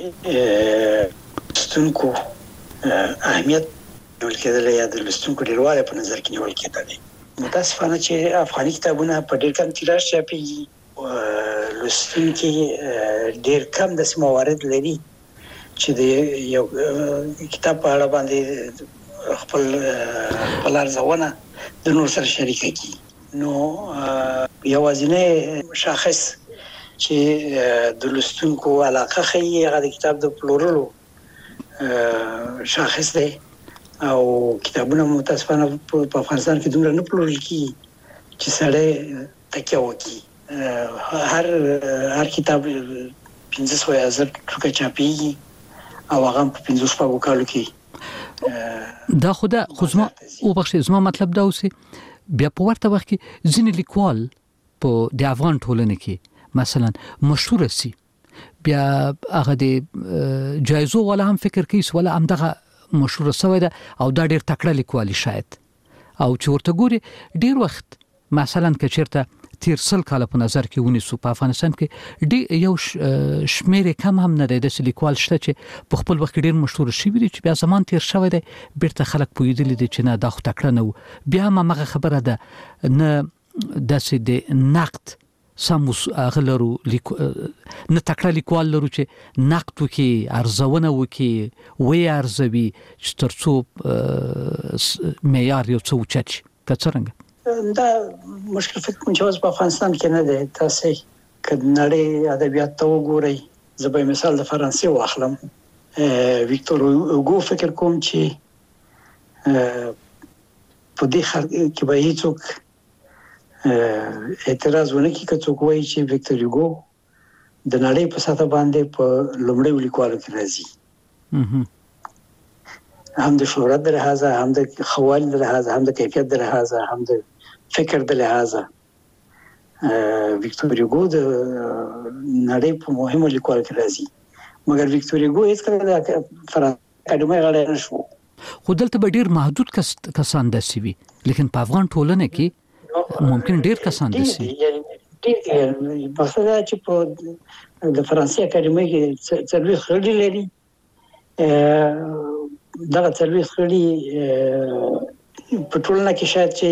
چې ستونکو اهمیت نیول کېدل یا د لوستونکو ډیروالی په نظر کې نیول کېدل. متاسفانه چې افغاني کتابونه په ډیر کم تیراژ چاپېږي، لوستونکي ډیر کم داسې موارد لري چې د یو کتاب په اړه باندې خپل ارزونه د نور سره شریکه کړي. نو یوازینی شاخص چې د لوستونکو علاقه ښیي هغه د کتاب د پلورلو شاخص دی، او کتابونه متاسفانه په افغانستان کې دومره نه پلورل کیږي چې سړی تکیه وکړي. هر کتاب 15,000 ټوکه چاپیږي او هغه په 15 کالو کې
دا خو زما مطلب دا اوسه بیا په ورته وخت کې ځینې لیکوال په د افغان ټولنه کې مثلا مشهور سي، بیا هغه د جایزو ولا هم فکر کوي ولا هم دغه مشهور سوی ده او دا ډیر تکړه لیکوالي شاید، او چې ورته ګوري ډیر وخت مثلا که چیرته تیر 100 کال په نظر کې ونیسو په افغانستان کې ډیر یو شمیر کم هم نه دی د لیکوال شته چې په خپل وخت ډیر مشهور شوی دی چې بیا زمان تیر شوی دی بیرته خلک پویدل دي چې نه دا خو تکړه نه بیا مغه خبره ده نه داسې د نقد سموس غلرو نه تکړه لیکوال لرو چې نقد وکي، ارزونه وکي، وی ارزوي چې ترڅو معیار یو څه اوچت شي. کڅرنګ
دا مشکل فکر کوم چې په افغانستان کې نه دی. تاسو کله نړۍ ادبیات ته وګورئ، زه به مثال د فرانسې واخلم. ویکتور اوګو فکر کوم چې په دې کې به هیڅوک اعتراض ونه کړي که څوک وایي چې ویکتور اوګو د نړۍ په سطح باندې په لومړي لیکوالو کې راځي، هم د شهرت د لحاظه، هم د خوال د لحاظه، هم د کیفیت د لحاظه، هم د فکر د لحاظه. ویکتور هوګو د نړۍ په مهمو لیکوالو کې راځي، مګر ویکتور هوګو هیڅ کله د فرانسې اکاډمۍ غړی نه شو.
خو دلته به ډیر محدود کسان داسې وي، لیکن په افغان ټولنه کې ممکن ډیر کسان داسې وي.
مقصد دا چې په د فرانسې اکاډمۍ کې 40 غړي لري، دغه 40 غړي په ټولنه کې شاید چې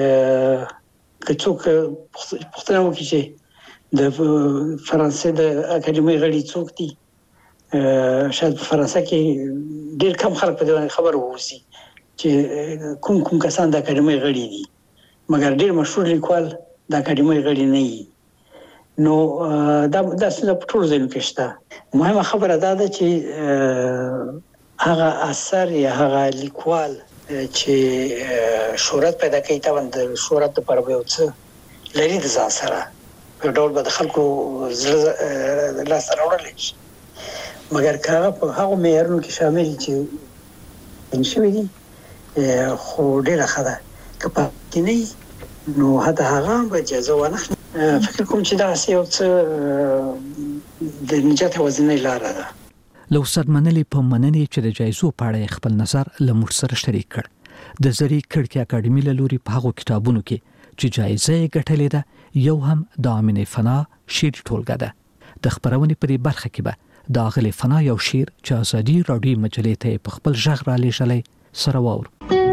څوک پوښتنه وکړي چې د فرانسې د اکاډمۍ غړي څوک دي، شاید په فرانسه کې ډیر کم خلک په دې خبر ووسی چې کوم کسان د اکاډمۍ غړي دي، مګر ډیر مشهور لیکوال د اکاډمۍ غړي نه وي. نو دا څه په ټول ځای کې شته. مهمه خبره دا ده چې هغه اثر یا هغه لیکوال چې شهرت پیدا کوي، دا د شهرت لپاره به یو څه لري د ځان سره، په ډول به د خلکو زړه لاس راوړلی شي، مګر که هغه په هغو معیارونو کې شامل چې شوي دي خو ډېره ښه ده. که پاتې نه وي نو حتی هغه به اجازه وانخلي. فکر کوم چې دغسې یو څه د نجات یوازینۍ لاره ده.
له استاد منلي په مننې چې د جایزو په اړه خپل نظر له موږ سره شریک کړ. د زری کړکۍ اکاډمي له لوري په هغو کتابونو کې چې جایزه یې ګټلې ده یو هم د امینه فنا شعري ټولګه ده. د خبرونې په دې برخه کې به د اغلې فنا یو شعر چې ازادي راډیو مجلې ته په خپل ژغ را لېږلی سره واورو.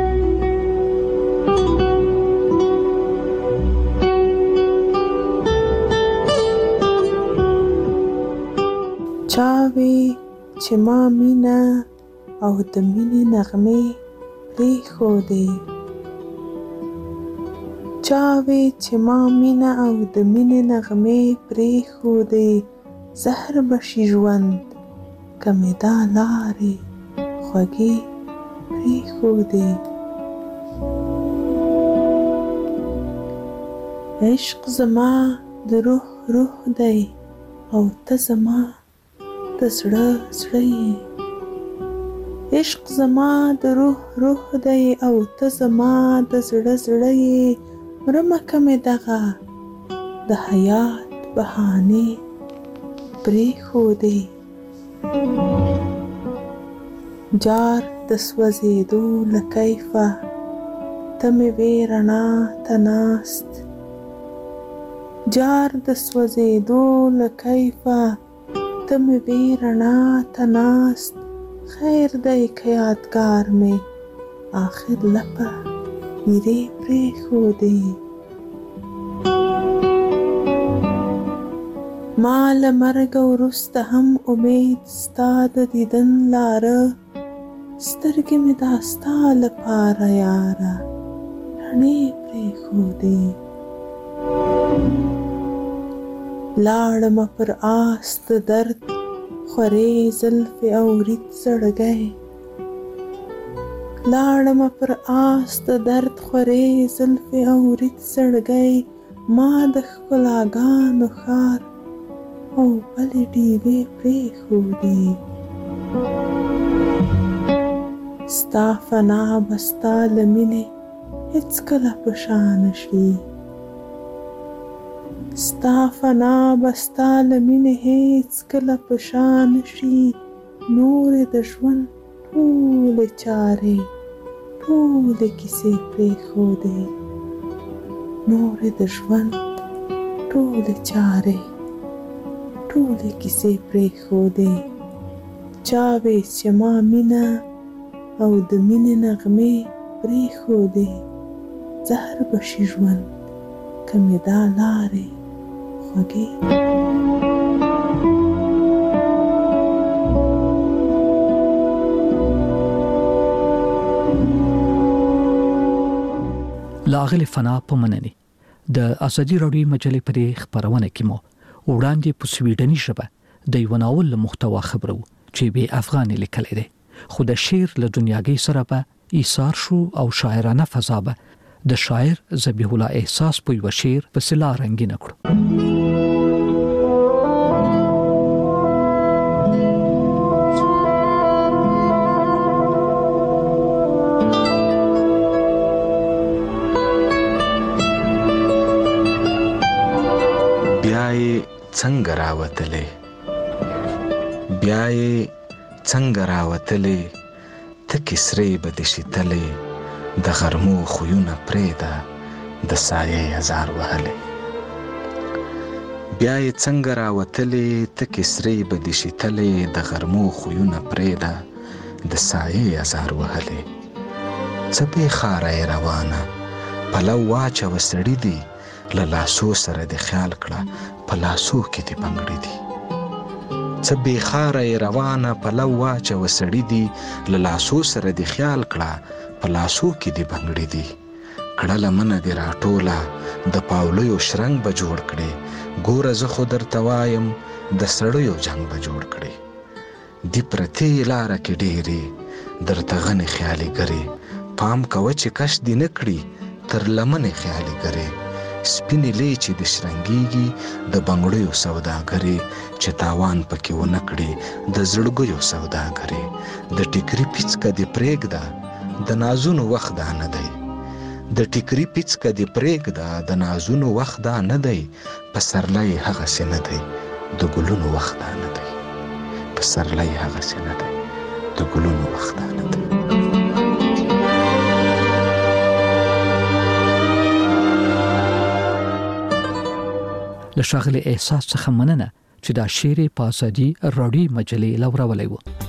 چاوي چې ما مینا او د مینې نغمې پرېښودې، چاوي چې ما مینا او د مینې نغمې پرېښودې، زهر بشي ژوند که مې دا لارې خوږې پرېښودې. عشق زما د روح دی او ته زما د زړه زړه یې، عشق زما د روح دی او ته زما د زړه زړه یې، مرمه که مې دغه د حیات بهانې پرېښودې. جار د سوځېدو له کیفه ته مې وې رڼا ته ناست، جار د سوځېدو له کیفه ته مې وې رڼا ته ناست، خیر دی که یادګار مې آخر لپه میرې پرېښودې. ما له مرګه وروسته هم امید ستا د دیدن لاره، سترګې مې دا ستا لپاره یاره رڼې پرېښودې. لاړمه پر آس د درد خورې زلفې او رید زړګی، لاړمه پر آس د درد خورې زلفې او رید زړګی، ما د ښکلاګانو ښار او بلې ډیوې پرېښودې. ستا فنا به ستا له مینې هېڅکله په شا نه شي، ستا فنا به ستا له مینې هېڅکله په شا نه شي، نورې د ژوند ټولې چارې ټولې کیسې پرېښودې، نورې د ژوند ټولې چارې ټولې کیسې پرېښودې. چاوې چې ما مینه او د مینې نغمې پرېښودې، زهر بشي ژوند که مې دا لارې خوږې.
لاغلی فنا په مننې د ازادي راډیو مجلې په خبرونه کې مو وړاندې په سویډني ژبه د یو ناول محتوا خبرو چې به افغاني لیکل دي، خو د شعر له دنیاګي سره به ایثار شو او شاعرانه فضا به د شاعر ذبیح الله احساس په یو شعر په سلا رنگین کړو.
بیا یې څنګه راوتلې بیا یې څنګه راوتلې تکې سرې به دې شیتلې د غرمو خویونه پرېږده د سایې هزار وهلې بیا یې څنګه راوتلې تکې سرې به دې شیتلې د غرمو خویونه پرېږده د سایې هزار وهلې څه بې خاره یې روانه پلو واچوه سړي دي له لاسو سره دې خیال کړه په لاسو کې دې بنګړي دي څه بې خاره یې روانه پلو واچوه سړي دي له لاسو سره دې خیال کړه په لاسو کې دې بنګړي دي کړه لمنه دې راټوله د پاولیو شرنګ به جوړ کړې ګوره زه خو درته وایم د سړیو جنګ به جوړ کړې دې پرتې لاره کې ډېرې درته غنې خیالي ګرې پام کوه چې کش دې نه کړي تر لمنې خیالي ګرې سپینې لیچې دې شرنګېږي د بنګړیو سوداګرې چې تاوان پکې ونه کړي د زړګیو سوداګرې د ټیکري پیڅکه دې پرېږده د نازونو وخت دا نه دی د ټیکري پیڅکه دې پرېږده د نازونو وخت دا نه دی پسرلی هغسې نه دی د ګلونو وخت دا نه دی پسرلی هغسې نه دی د ګلونو وخت دا نه دی
له ښاغلي احساس څخه مننه چې دا شعر په ازادي راډیو مجلې لورولی و.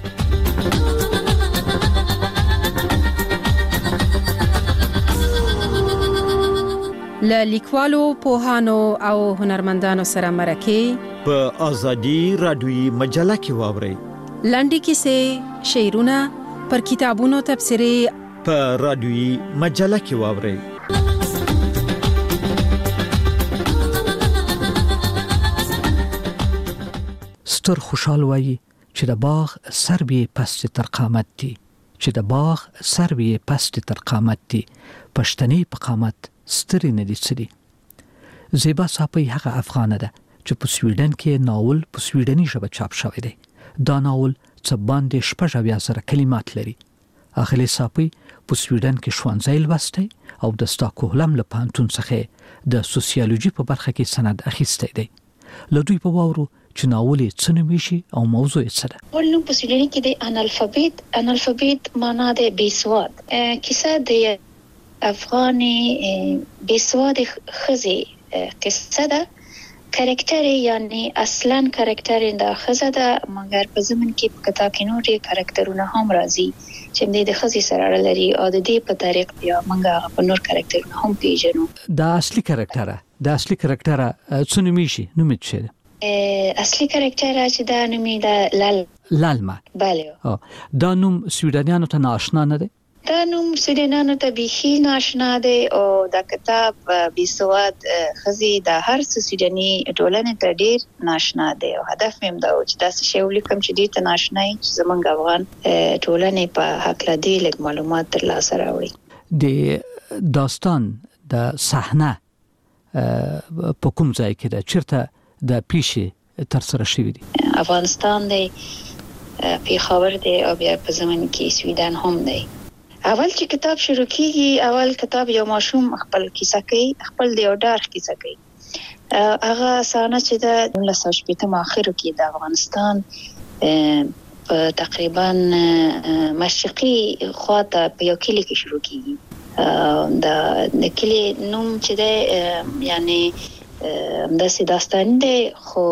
له لیکوالو پوهانو او هنرمندانو سره مرکې
په ازادي راډیو مجله کې واورئ.
لنډې کیسې، شعرونه، پر کتابونو تبصرې
په راډیو مجله کې واورئ.
ستر خوشحال وایي چې د باغ سر به پست تر قامت دي چې د باغ سر به پست تر قامت دي پښتني په قامت ستري نه دي سړي. زیبا صاحب هغه افغانه ده چې په سویډن کې ناول په سویډني ژبه چاپ شوی دی. دا ناول څه باندې 80,000 کلمات لري. اخلي صاحب په سویډن کې ښوونځی لوستی او د ستاکهولم له پوهنتون څخه د سوسیالوژي په برخه کې سند اخیستی دی. له دوی په واورو چې ناول یې څه نومیږي او موضوع یې څه ده.
ولنو په سویډني کې د انالفابیت معنا د بیسواد. کیسه د افغاني بیسواد خزي قصه ده. کاراکتر یعنی اصلا کاراکتر د خزه ده، مګر په زمن کې په کتاب کې نور کاراکترونه هم راځي چې د خزي سره اړه لري او د دې په طریق بیا موږ په نور کاراکترونه هم پیژنو.
دا اصلي کاراکتر څه نومیږي؟ نوم یې څه ده؟
اصلي کاراکتر چې دا نوم یې د
لالما.
بله.
دا نوم سویډنیانو ته ناشنا نه دی؟
دا نوم سویډنیانو ته بیخي ناشنا دی او دا کتاب بیسواد خزي د هر سویډني ټولنې ته ډیر ناشنا دی او هدف مې دا و چې تاسو شی ولیکم چې دې ته ناشنا چې زمونږ افغان ټولنې په حق لدی لږ معلومات ترلاسه راوړي.
د داستان د صحنه په کوم ځای کې ده؟ چیرته د پیښې تر سره شوې دي؟
افغانستان دی، پیښور دی او بیا په زمن کې سویډن هم دی. اول چې کتاب شروع کیږي، اول کتاب یو ماشوم خپل کیسه کوي، خپل د یو ډار کیسه کوي. هغه سانه چې د 1980 اخرو کې د افغانستان په تقریبا مشرقي خواته په یو کلی کې شروع کیږي. د کلی نوم چې د یعنی داسې داستان دی خو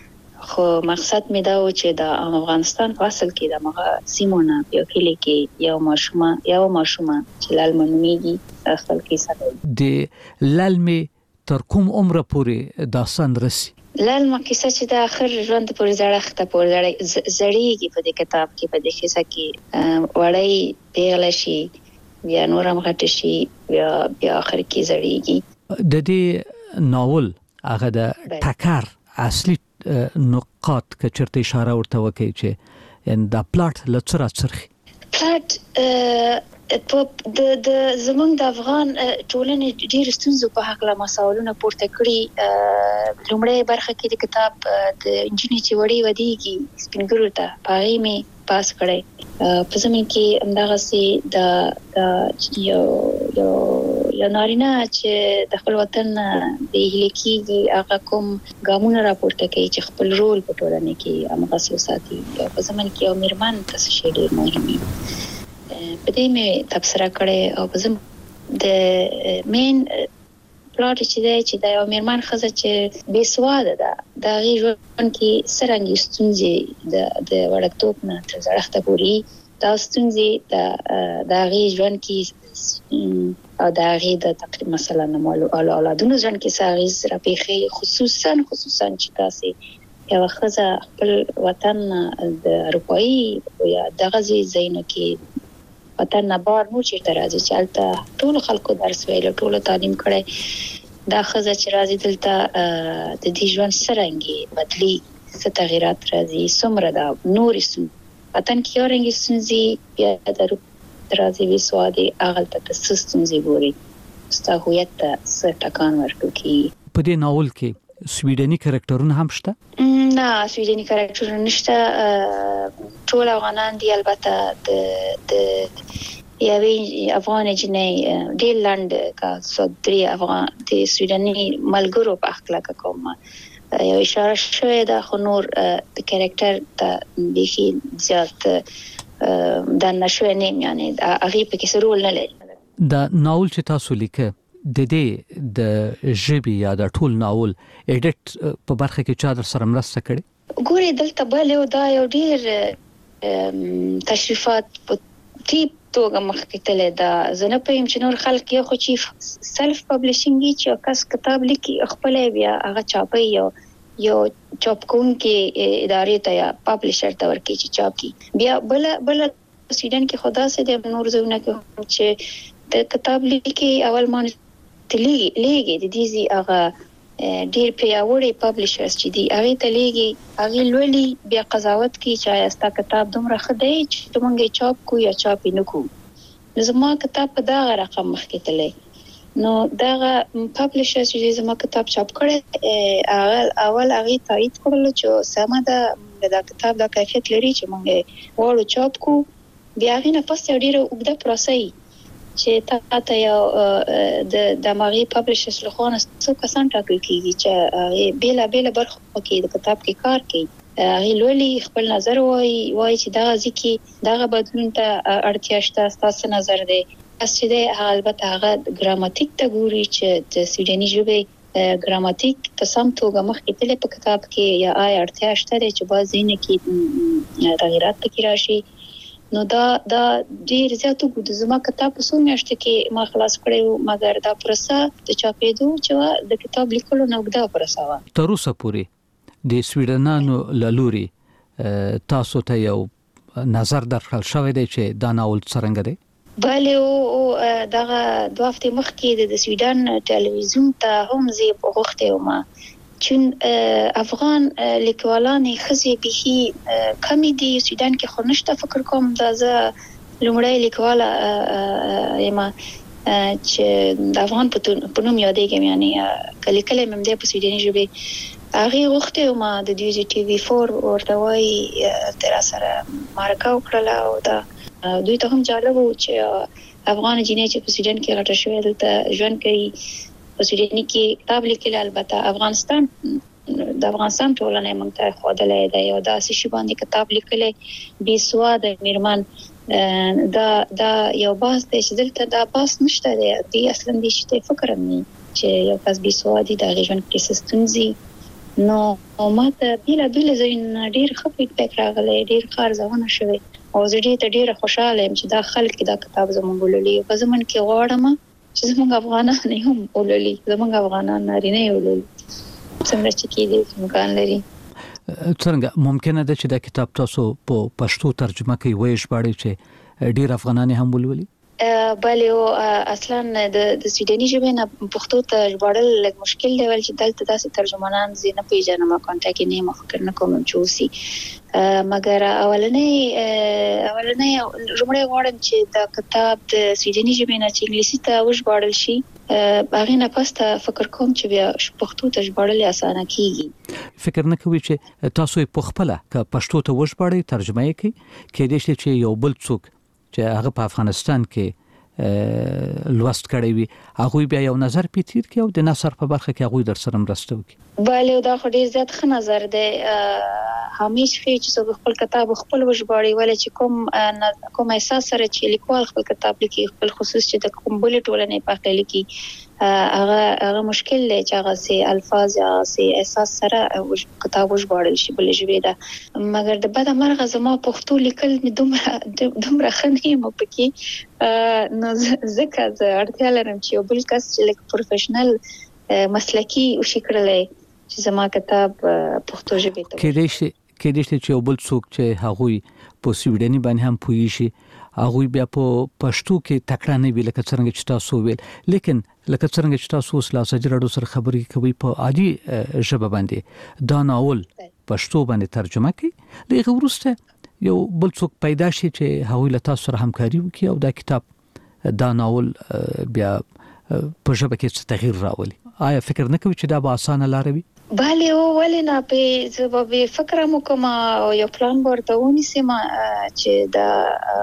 مقصد مې دا و چې د افغانستان په اصل کې د مغه سیمونه یو کلی کې یو ماشومه چې لالما نومیږي خپل کیسه کوي.
د لالمې تر کوم عمر پورې داستان رسي؟
لالما کیسه چې د اخر ژوند پورې زړښت پورې زړیږي په دې کتاب کې، په دې کیسه کې وړی پیغله شي بیا نور هم غټ شي بیا اخر کې زړیږي.
د دې ناول هغه د ټکر اصلي نقاط که چرته اشاره ورته وکړي چې ان د پلاټ لڅرا چرخي
پلاټ د زمونږ د افغان ټولنې ډېر ستونزو په حق له مساولونه پورته کړي. لومړی برخه کې د کتاب د انجینری چې وړي ودیږي سپینګرو ته پای می پاس کړي. په زمين کې همدغه سي د یو نارینه چې د خپل وطن د هلیکيږي هغه کوم ګامونه راپورته کوي چې خپل رول په ټولنه کې امغه ساتي او په زمن کې یو میرمن تاسو شي ډیر مهم دي. په دې مې تبصره کړې او په زم د مین پلاټ چې د یو میرمن خزه چې بې سواده ده د غي ژوند کې سرنګ ستونزې د وړکتوب نه تر زړښت پورې دا ستونزې د غي ژوند کې او د غي د تقریبا مثلا اولادونو ژوند کې ساغیز را پیخي خصوصا چې تاسو یو خزه خپل وطن د اروپایي یا د غزي زینو کې وطن نه بار مو چې راځي چې البته ټول خلکو درس ویل ټول تعلیم کړي دا خزه چې راځي دلته د دې ژوند سرنګي بدلی ست تغیرات راځي سمره دا نور سم وطن کې اورنګ سنځي یا د راځي وسوادي اغل ته سستمزي ګوري ستا هویت ته ستکان ورکوي.
په دې ناول کې سویډني کریکټرونه هم شته؟
نه سویډني کریکټرونه نشته، ټول افغانان دي. البته د یوې افغان جنې ډیر لاند کا صدري افغان د سویډني ملګرو په اخلاق کوم یو اشاره شوې ده، خو نور د کریکټر ته بيخي زیات د نشوې نیم یعنی هغه په کې سرول نه لري.
د ناول چې تاسو لیکه د دې د ژبې یا د ټول ناول ایډیټ په برخه کې چا در سره مرسته کړې؟
ګوري دلته بل یو دا یو ډیر تشریفات په ټیپ توګه مخکې تللی دا زه نه پوهیم چې نور خلک یو خو چې سلف پبلشنګ چې کس کتاب لیکي خپل بیا هغه چاپي یو چاپ کوونکي ادارې ته یا پبلشر ته ورکړي چې چاپ کی بیا بل سویډن کې خدا سي د نور زونه کې چې د کتاب لیکي اول مان تلېږي د دې هغه ډیر پیاوړي پبلشرز چې دی هغه ته لیږي هغه لولي بیا قضاوت کوي چې استا کتاب دومره خدای چې موږ چاپ کو یا چاپ نه کو. زما کتاب په دغه رقم مخکې تللی نو دغه پبلشرز چې زما کتاب چاپ کړي اول هغه تایید کړل چې سمه ده د کتاب د کیفیت لري چې موږ وړو چاپ کو. بیا غینه پس ډیره وګړه پروسې چې تاسو یو د ماغي پبلشرز له خوا څو کسان ټاکل کیږي چې بیل برخه کې د کتاب کې کار کوي. هغه لولي خپل نظر وای چې دا ځکه دا بدلون ته اړتیا شته تاسو نظر دی چې د البته هغه ګراماتیک ته ګوري چې د سویډني ژبې ګراماتیک په سم توګه مخکې تللی په کتاب کې یا آیا اړتیا شته چې بعضې نه کې تغیرات پکې راشي. نو دا ډیر زیات وګړو زما کتاب په څو میاشتو کې ما خلاص کړو مګر دا پروسه د چاپېدو چې د کتاب لیکلو نو دا پروسه و
تر اوسه پورې د سویډنانو لوري تاسو ته یو نظر درکړل شوی دی چې دا ناول څنګه دی؟
بله او دغه 2 هفته مخکې د سویډن ټلویزیون ته هم زی غوښته ومه چون افغان لیکوالان خزي بهي کمیدي سویډن کې خونشته فکر کوم دا زه لومړی لیکواله یم چې د افغان په نوم یادېږم یعنی کله کله مم د په سویډني ژبه هغه وخت ما د دې ټي وي 4 ورته وای تر سره مارکا وکړه او دا دوی ته هم جالب و چې افغان جنې چې په سویډن کې غټه شوې دلته ژوند کوي په سویډن کې کتاب لیکل. البته افغانستان ټولنه موږ ته خودلې ده یو داسې شی باندې کتاب لیکل بې سواده میرمن دا یو باس دی چې دلته دا باس نشته دی اصلا دې شته فکر نه چې یو کس بې سواده د ژوند کې ستونزې نو ماته بیل زین ډیر ښه فیډبیک راغلی ډیر خارزونه شوی او زه ډیر خوشاله یم چې دا خلک دا کتاب زموږ ولولي په زمون کې غواړم چې زموږ افغانان هم ولولي زموږ افغانان نارینه ولولي څنګه چې کېږي امکان لري.
څنګه ممکنه ده چې دا کتاب تاسو په پښتو ترجمه کوي وای ژباړي چې ډیر افغانان هم ولولي؟
بله اصلا د سویډني ژبې نه پښتو ته ژباړل لږ مشکل دی ول چې دلته داسې ترجمانان زه نه پیژنم کانټاکټ نه ما فکر نه کوم چې وسی مګر اولنې لومړی غواړم چې دا کتاب د سویډني ژبې نه چې انګلیسي ته وژباړل شي هغه نه پسته فکر کوم چې بیا پښتو ته ژباړل اسانه کیږي.
فکر نه کوي چې تاسو په خپل ک پښتو ته وژباړئ ترجمه یې کړئ کې دې چې یو بل څوک چې هغه په افغانستان کې لوست کړی وي هغه بیا یو نظر پیتیر کې او د نثر په برخه کې هغه در سره مرسته وکړي.
بله دا خو ډیر زیات ښه نظر دی. همیش خې چې څوک خپل کتاب خپل وژباړي ولې چې کوم احساس سره چې لیکوال خپل کتاب لیکي خپل خصوص چې د کوم بل ټولنې په خپل لیکي هغه مشکل دی چې هغه سي الفاظ یا سي احساس سره کتاب وژباړل شي بل ژبه ده. مګر د بده مرغه زما پښتو لیکل مې دومره ښه نه یم پکې نو ځکه زه اړتیا لرم چې یو بل کس چې لکه پروفیشنل مسلکی وشي کړلی چې زما کتاب پښتو ژبه ته
کېدې چې یو بل څوک چې هغه په سویډني باندې هم پوي شي هغه بیا په پښتو کې تکړه نه وي لکه څنګه چې تاسو ویل لیکن لکه څنګه چې تاسو اوس لا سجرادو سره خبرې کوي په عادي ژبه باندې دا ناول پښتو باندې ترجمه کړي لږ ورسته یو بل څوک پیدا شي چې هغه له تاسو سره همکاري وکړي او دا کتاب دا ناول بیا په ژبه کې تغییر راولي. آیا فکر نه کوي چې دا به اسانه لار وي؟
بله ولې نه په سبب فکر مو کوم او یو پلان ورته ونیسم چې دا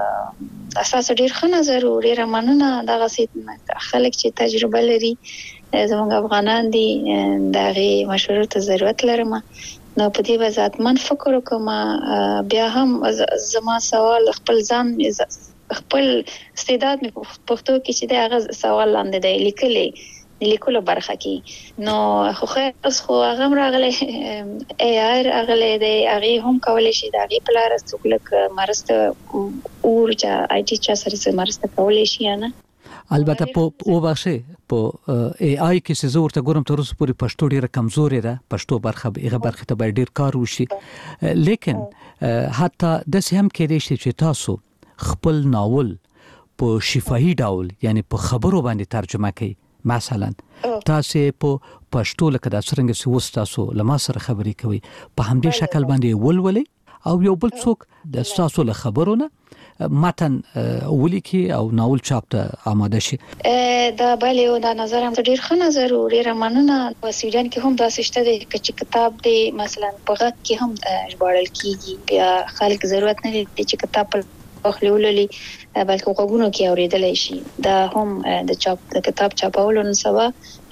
اساس ډیر ښه نظر او ډیر مننه دغه خلک چې تجربه لري زموږ افغانان دي دغه مشورو ته ضرورت لرم نو په دې وضاحت من فکر کوم بیا هم زما سوال خپل ځان خپل استعداد مې پښتو کې چې دا سوال لاندې دی لیکلو برخه کې نو خو خیر خو هغه راغله ای آر اغله دی هغه هم کولای شي دا غي پلار څوک مرسته اورجا آی ټی چا سره مرسته کولای شي نه
البته په وباشه په ای آی کې څه زورته ګورم تر اوسه پورې پښتو ډیره کمزورې ده پښتو برخه ته باید ډیر کار وشي لیکن حتی د سهم کې دي چې تاسو خپل ناول په شفاهي ډول یعنی په خبرو باندې ترجمه کړئ مثلا تاسو په پښتو لکه د څنګه سوس تاسو لما سره خبرې کوي په همدې شکل باندې ولولي او یو بل څوک د تاسو له خبرونه متن ولیکي او ناول چاپ ته آماده شي.
دا بله او دا نظر هم ډیر ښه نظر او ډیر مننه. په سویډن کې هم داسې شته چې کتاب دی مثلا په غږ کې هم ژباړل کیږي بیا خلک ضرورت نه لري چې کتاب په خپلولي بلکې وګونو کې اوریدلای شي دا هم د کتاب چاپولو نن سبا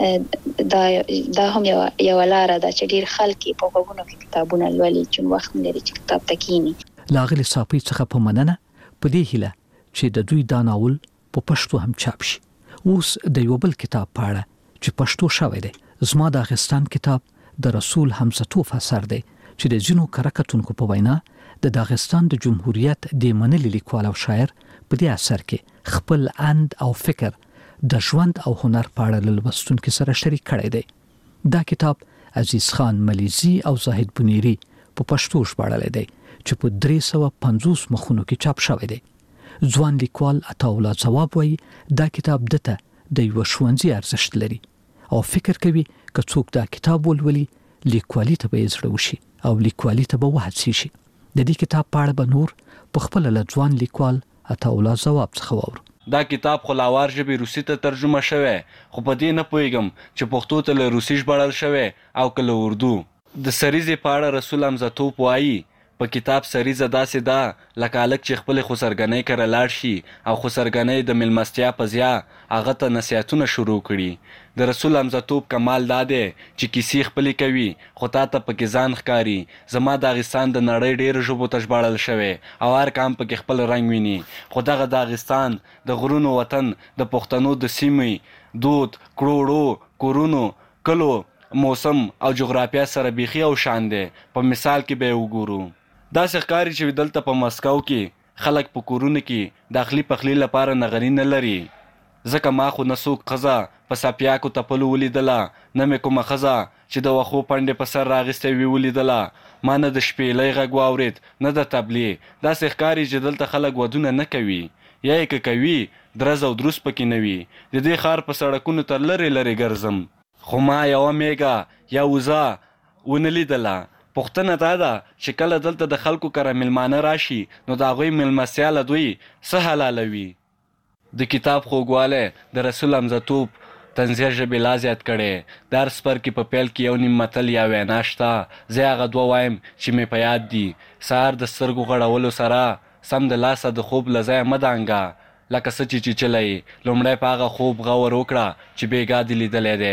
دا هم یو لار ده چې ډیر خلک په وګونو کې کتابونه لولي چې وخت لري چې کتاب تکینی.
لاغلی صاحب څخه په مننه په دې هیله چې د دوی دا ناول په پښتو هم چاپ شي. اوس د یو بل کتاب په اړه چې پښتو شوی دی زما د داغستان کتاب د رسول حمزه توف اثر دی چې د جنو کرکټونکو په وینا د داغستان د جمهوریت د منلي لیکوال او شاعر په دې اثر کې خپل اند او فکر د ژوند او هنر په اړه لوستونکو سره شریک کړی دی. دا کتاب عزیز خان ملیزي او زاهد بنيري په پښتو ژباړل دی چې په 350 مخونو کې چاپ شوی دی. ځوان لیکوال عطاالله ځواب وایي دا کتاب دته د یو ښوونځي ارزښت لري او فکر کوي که څوک دا کتاب ولولي لیکوالي ته به زړه وشي او لیکوالي ته به وهڅي شي. د دې کتاب په اړه به نور په خپل ځوان لیکوال عطاالله ځواب څخه واورو.
دا کتاب خلاوار ژبې روسي ته ترجمه شوی خو په دې نه پوهیږم چې پښتو ته له روسي ژباړل شوی او کله اردو. د سریزې په اړه رسول حمزه توف وایي په کتاب سریزه داسې ده لکه هلک چې خپل خسرګنۍ کره لاړ شي او خسرګنۍ د ملمستیا په ضیا هغه ته نصیحتونه شروع کړي. د رسول حمزه توف کمال دا دی چې کیسې خپلې کوي خو تا ته پکې ځان ښکاري. زما داغستان د نړۍ ډېرو ژبو ته ژباړل شوی او هر قام پکې خپل رنګ ویني خو دغه داغستان د غرونو وطن د پښتنو د سیمې دود کروړو کورونو کلو موسم او جغرافیا سره بیخي او شان دی. په مثال کې به وګورو داسې ښکاري چې دلته په مسکو کې خلک په کورونو کې داخلي پخلي لپاره نغري نه لري ځکه ما خو نه څوک ښځه په ساپیاکو تپلو ولیدله نه مې کومه ښځه چې د وښو پنډې په سر راغیستی وي ولیدله ما نه د شپېلۍ غږ واورېد نه د طبلې. داسې ښکاري چې دلته خلک ودونه نه کوي یا یې که کوي درز او دروس پکې نه وي. د دې ښار په سړکونو ته لرې لرې ګرځم خو ما یوه میږه یا وزه ونه لیدله. پوښتنه دا ده چې کله دلته د خلکو کره ملمانه راشي نو د هغوی ملمستیا له دوی څه حلالوي. د کتاب خوږوالی د رسول حمزه توف طنزیه ژبې لا زیات کړی. د هر څپرکي په پیل کې یو نیم متل یا وینا شته. زه هغه دوه وایم چې مې په یاد دي. سهار د سترګو غړولو سره سم د لاسه د خوب له ځایه مه دانګه لکه څه چې چلای لومړی په هغه خوب غور وکړه چې بیګا دې لیدلی دی.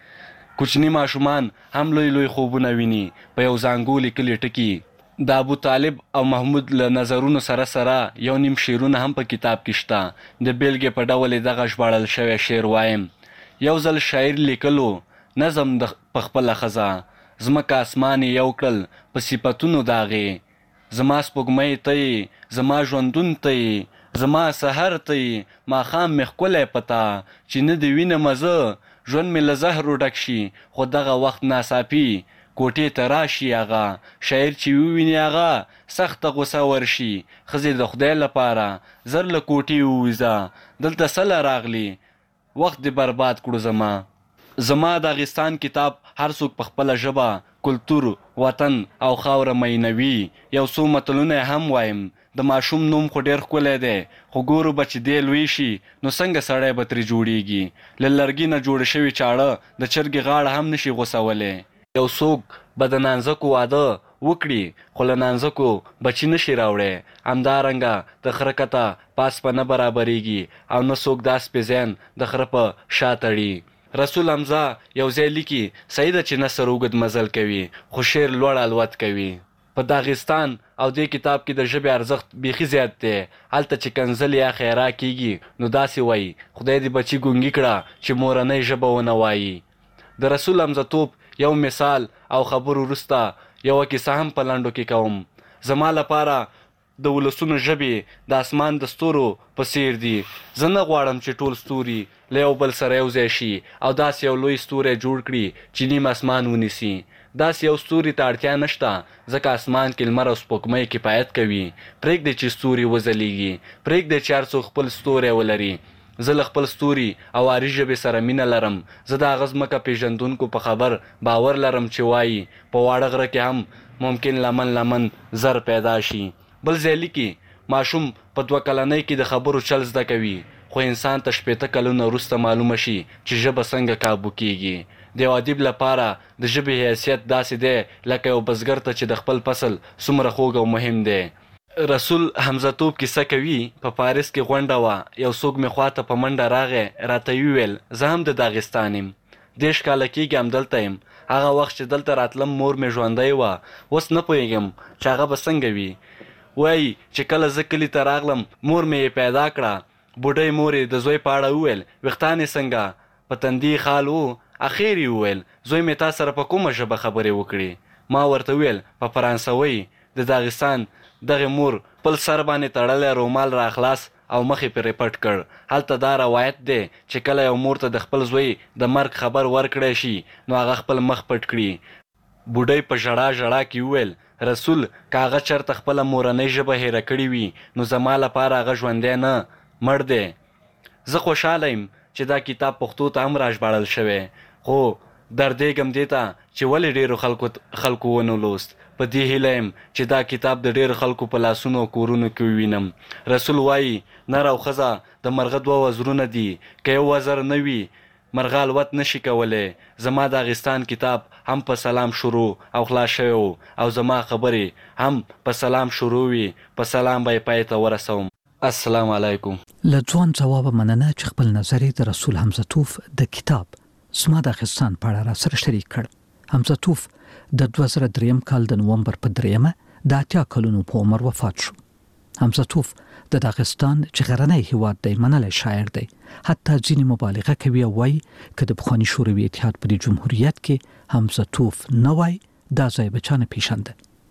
کوچني ماشومان هم لوی لوی خوبونه ویني په یو ځانګو لیکلي ټکي. د ابو طالب او محمود له نظرونو سره سره یو نیم شعرونه هم په کتاب کې شته. د بیلګې په ډول دغه ژباړل شوی شعر وایم: یو ځل شاعر لیکلو نظم د پخپله ښځه، ځمکه اسمان یې یو کړل په صفتونو داغې. زما سپوږمۍ ته یې، زما ژوندون ته یې، زما سحر ته یې، ماښام مې ښکلی پتا چې نه دې وینمه زه، ژوند مې له زهرو ډک شي خو دغه وخت ناڅاپي کوټې ته راشي هغه. شاعر چې وویني هغه سخته غوسه ورشي. ښځې د خدای لپاره زر له کوټې ووځه، دلته څه راغلی وخت دې برباد کړو زما. زما د داغستان کتاب هر څوک په خپله ژبه، کلتور، وطن او خاوره مینوي. یو څو متلونه هم وایم. د ماشوم نوم خو ډېر ښکلی دی، خو ګورو به چې دی لوی شي نو څنګه سړی به ترې جوړیږي. له لرګي نه جوړ شوي چاړه د چرګې غاړه هم نشي غوڅولی. یو څوک به د نانځکو واده وکړي خو له نانځکو بچي نشي راوړی. همدارنګه د خره کته پاس په نه برابرېږي او نه څوک دا سپېزین د خره په شا تړي. رسول حمزه یو ځای لیکي: صحیح ده چې نثر اوږد مزل کوي خو شعر لوړ الوت کوي. په داغستان او دې کتاب کې د ژبې ارزښت بیخي زیات دی. هلته چې کنځل یا خیرا کیږي نو داسې وایي: خدای دې بچي ګونګي کړه چې مورنۍ ژبه ونه وایي. د رسول حمزه توپ یو مثال او خبرو وروسته یوه کیسه هم په لنډو کې کوم. زما لپاره د ولسونو ژبې د اسمان د ستورو په څیر دي. زه نه غواړم چې ټول ستوري له یو بل سره یو ځای شي او داسې یو لوی ستوری جوړ کړي چې نیم اسمان ونیسي. داسې یو ستوري ته اړتیا نشته ځکه اسمان کې لمر او سپوږمۍ کفایت کوي. پرېږدئ چې ستوري وځلیږي، پرېږدئ چې هر څوک خپل ستوری ولري. زه له خپل ستوري او عاري ژبې سره مینه لرم. زه د هغه ځمکه پېژندونکو په خبر باور لرم چې وایي په واړه غره کې هم ممکن لمن زر پیدا شي. بل ځای لیکي: ماشوم په 2 کلنۍ کې د خبرو چل زده کوي خو انسان ته 80 کلونه وروسته معلومه شي چې ژبه څنګه کابو کیږي. د یو ادیب لپاره د ژبې حیثیت داسې دی لکه یو بزګر ته چې د خپل فصل څومره خوږ او مهم دی. رسول حمزه توپ کیسه کوي: په پاریس کې غونډه وه، یو څوک مې خواته په منډه راغی، راته وویل: زه هم د داغستان یم، 10 کاله کېږي همدلته یم. هغه وخت چې دلته راتلم مور مې ژوندۍ وه، اوس نه پوهېږم چې هغه به څنګه وي. وایي چې کله زه کلي ته راغلم مور مې یې پیدا کړه. بوډۍ مور یې د زوی په اړه وویل: ویښتان یې څنګه؟ په تندي خال و. اخیر یې وویل: زوی مې تا سره په کومه ژبه خبرې وکړې؟ ما ورته وویل: په فرانسوي. د داغستان دغه مور خپل سر باندې تړلی رومال را خلاص او مخ یې پرې پټ کړ. هلته دا روایت دی چې کله یو مور ته د خپل زوی د مرګ خبر ورکړی شي نو هغه خپل مخ پټ کړي. بوډۍ په ژړا کې وویل: رسول که هغه چېرته خپله مورنۍ ژبه هیره کړې وي نو زما لپاره هغه ژوندی نه، مړ دی. زه خوشحاله یم چې دا کتاب پښتو ته هم راژباړل شوی، خو دردېږم دې ته چې ولې ډېرو خلکو ونه لوست. په دې هیله یم چې دا کتاب د ډېرو خلکو په لاسونو او کورونو کې ووینم. رسول وایي: نر او ښځه د مرغه 2 وزرونه دي، که یو وزر نه وي مرغه الوت نشي کولی. زما د داغستان کتاب هم په سلام شروع او خلاص شوی و او زما خبرې هم په سلام شروع وي، په سلام به یې پای ته ورسوم. السلام علیکم.
له ځوان ځواب مننه چې خپل نظر د رسول حمزه توف د کتاب زما د داغستان په اړه را سره شریک کړ. حمزه توف د 2003 کال د نومبر په 3 د 80 کلونو په عمر وفات شو. حمزه توف د داغستان چې غرنی هیواد دی منلی شاعر دی. حتی ځینې مبالغه کوي او وایي که د پخواني شوروي اتحاد په جمهوریت کې حمزه توف نه وای دا ځای به چا نه پیژنده.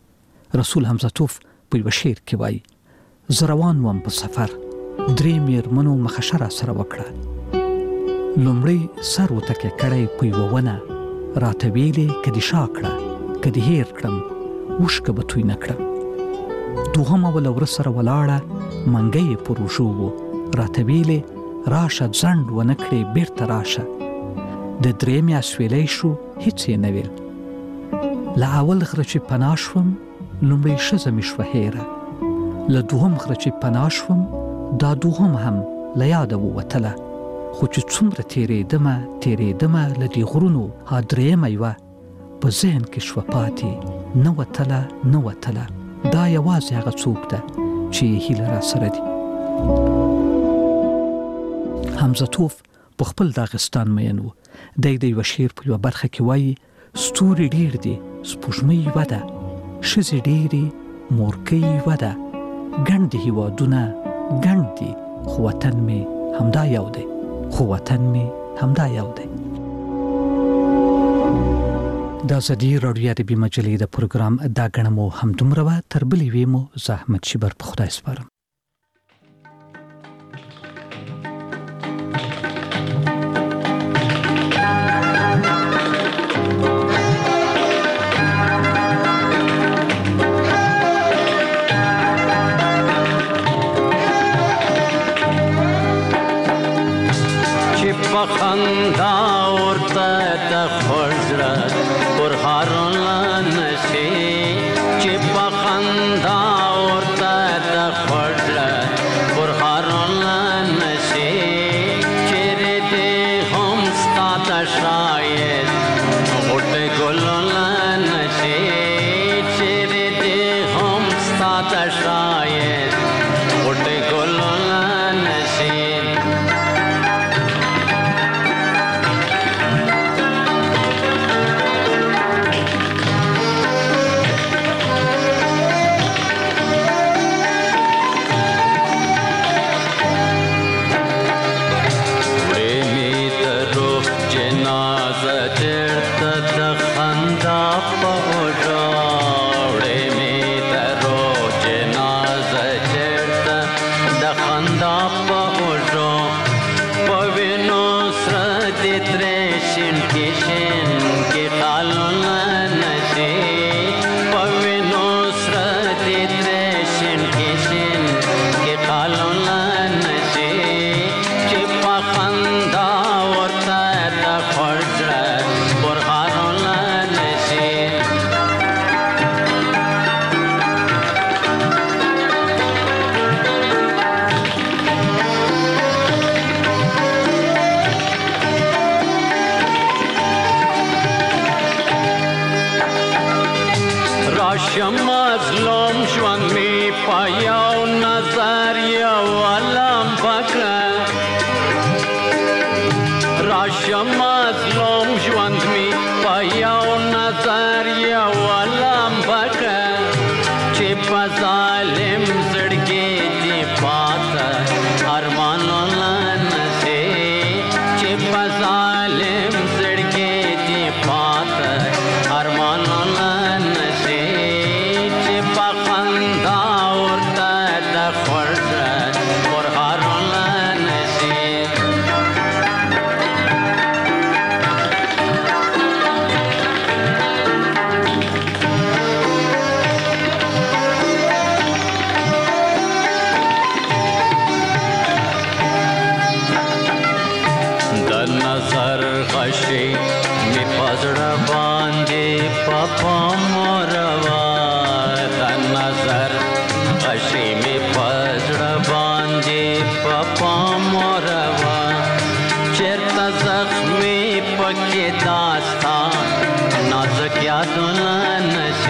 رسول حمزه توف په یو شعر کې وایي: زه روان وم په سفر، 3 مېرمنو مخشه را سره وکړه. لومړی سر وتکیه کړی په یوه ونه، راته ویلې که دې شا کړه، که دې هیر کړم اوښکه به توی نه کړم. دوهمه به له وره سره ولاړه منګی یې پر اوږو و، راته ویلې راشه ځنډ ونه کړې بېرته راشه. د 3مې اسویلی شو هیڅ یې نه ویل. له اول غره چې پناه شوم لومړۍ ښځه مې شوه هیره، له 2م غره چې پناه شوم دا 2هم هم له یاده ووتله. خو چې څومره تیرېدمه له دې غرونو ها 3مه یوه په ذهن کې شوه پاتې، نه وتله دا یوازې هغه څوک ده چې هیله را سره دي. حمزه توف په خپل داغستان مین و. د یو شعر په یو برخه کې وایي ستوري ډیر دي سپوږمۍ یوه ده ښځې ډېرې مورکۍ یوه ده ګڼ دي هېوادونه ګڼ دي خو وطن مې همدا یو دی د ازادي راډیو ادبي مجلې د پروګرام دا ګڼه مو همدومره وه. تر بلې وې مو زه احمد شیبر په خدای سپارم.
خندا ورته د خوږه پر هارونه نشي چې په خندا ورته د خوږه پر هارونه نشي چیرې دې هم ستا د شاید غوټه ګلونه نشي چیرې دې هم ستا د شاید غوټه ګلونه نشي زخمی پکی داستا نازک یادونه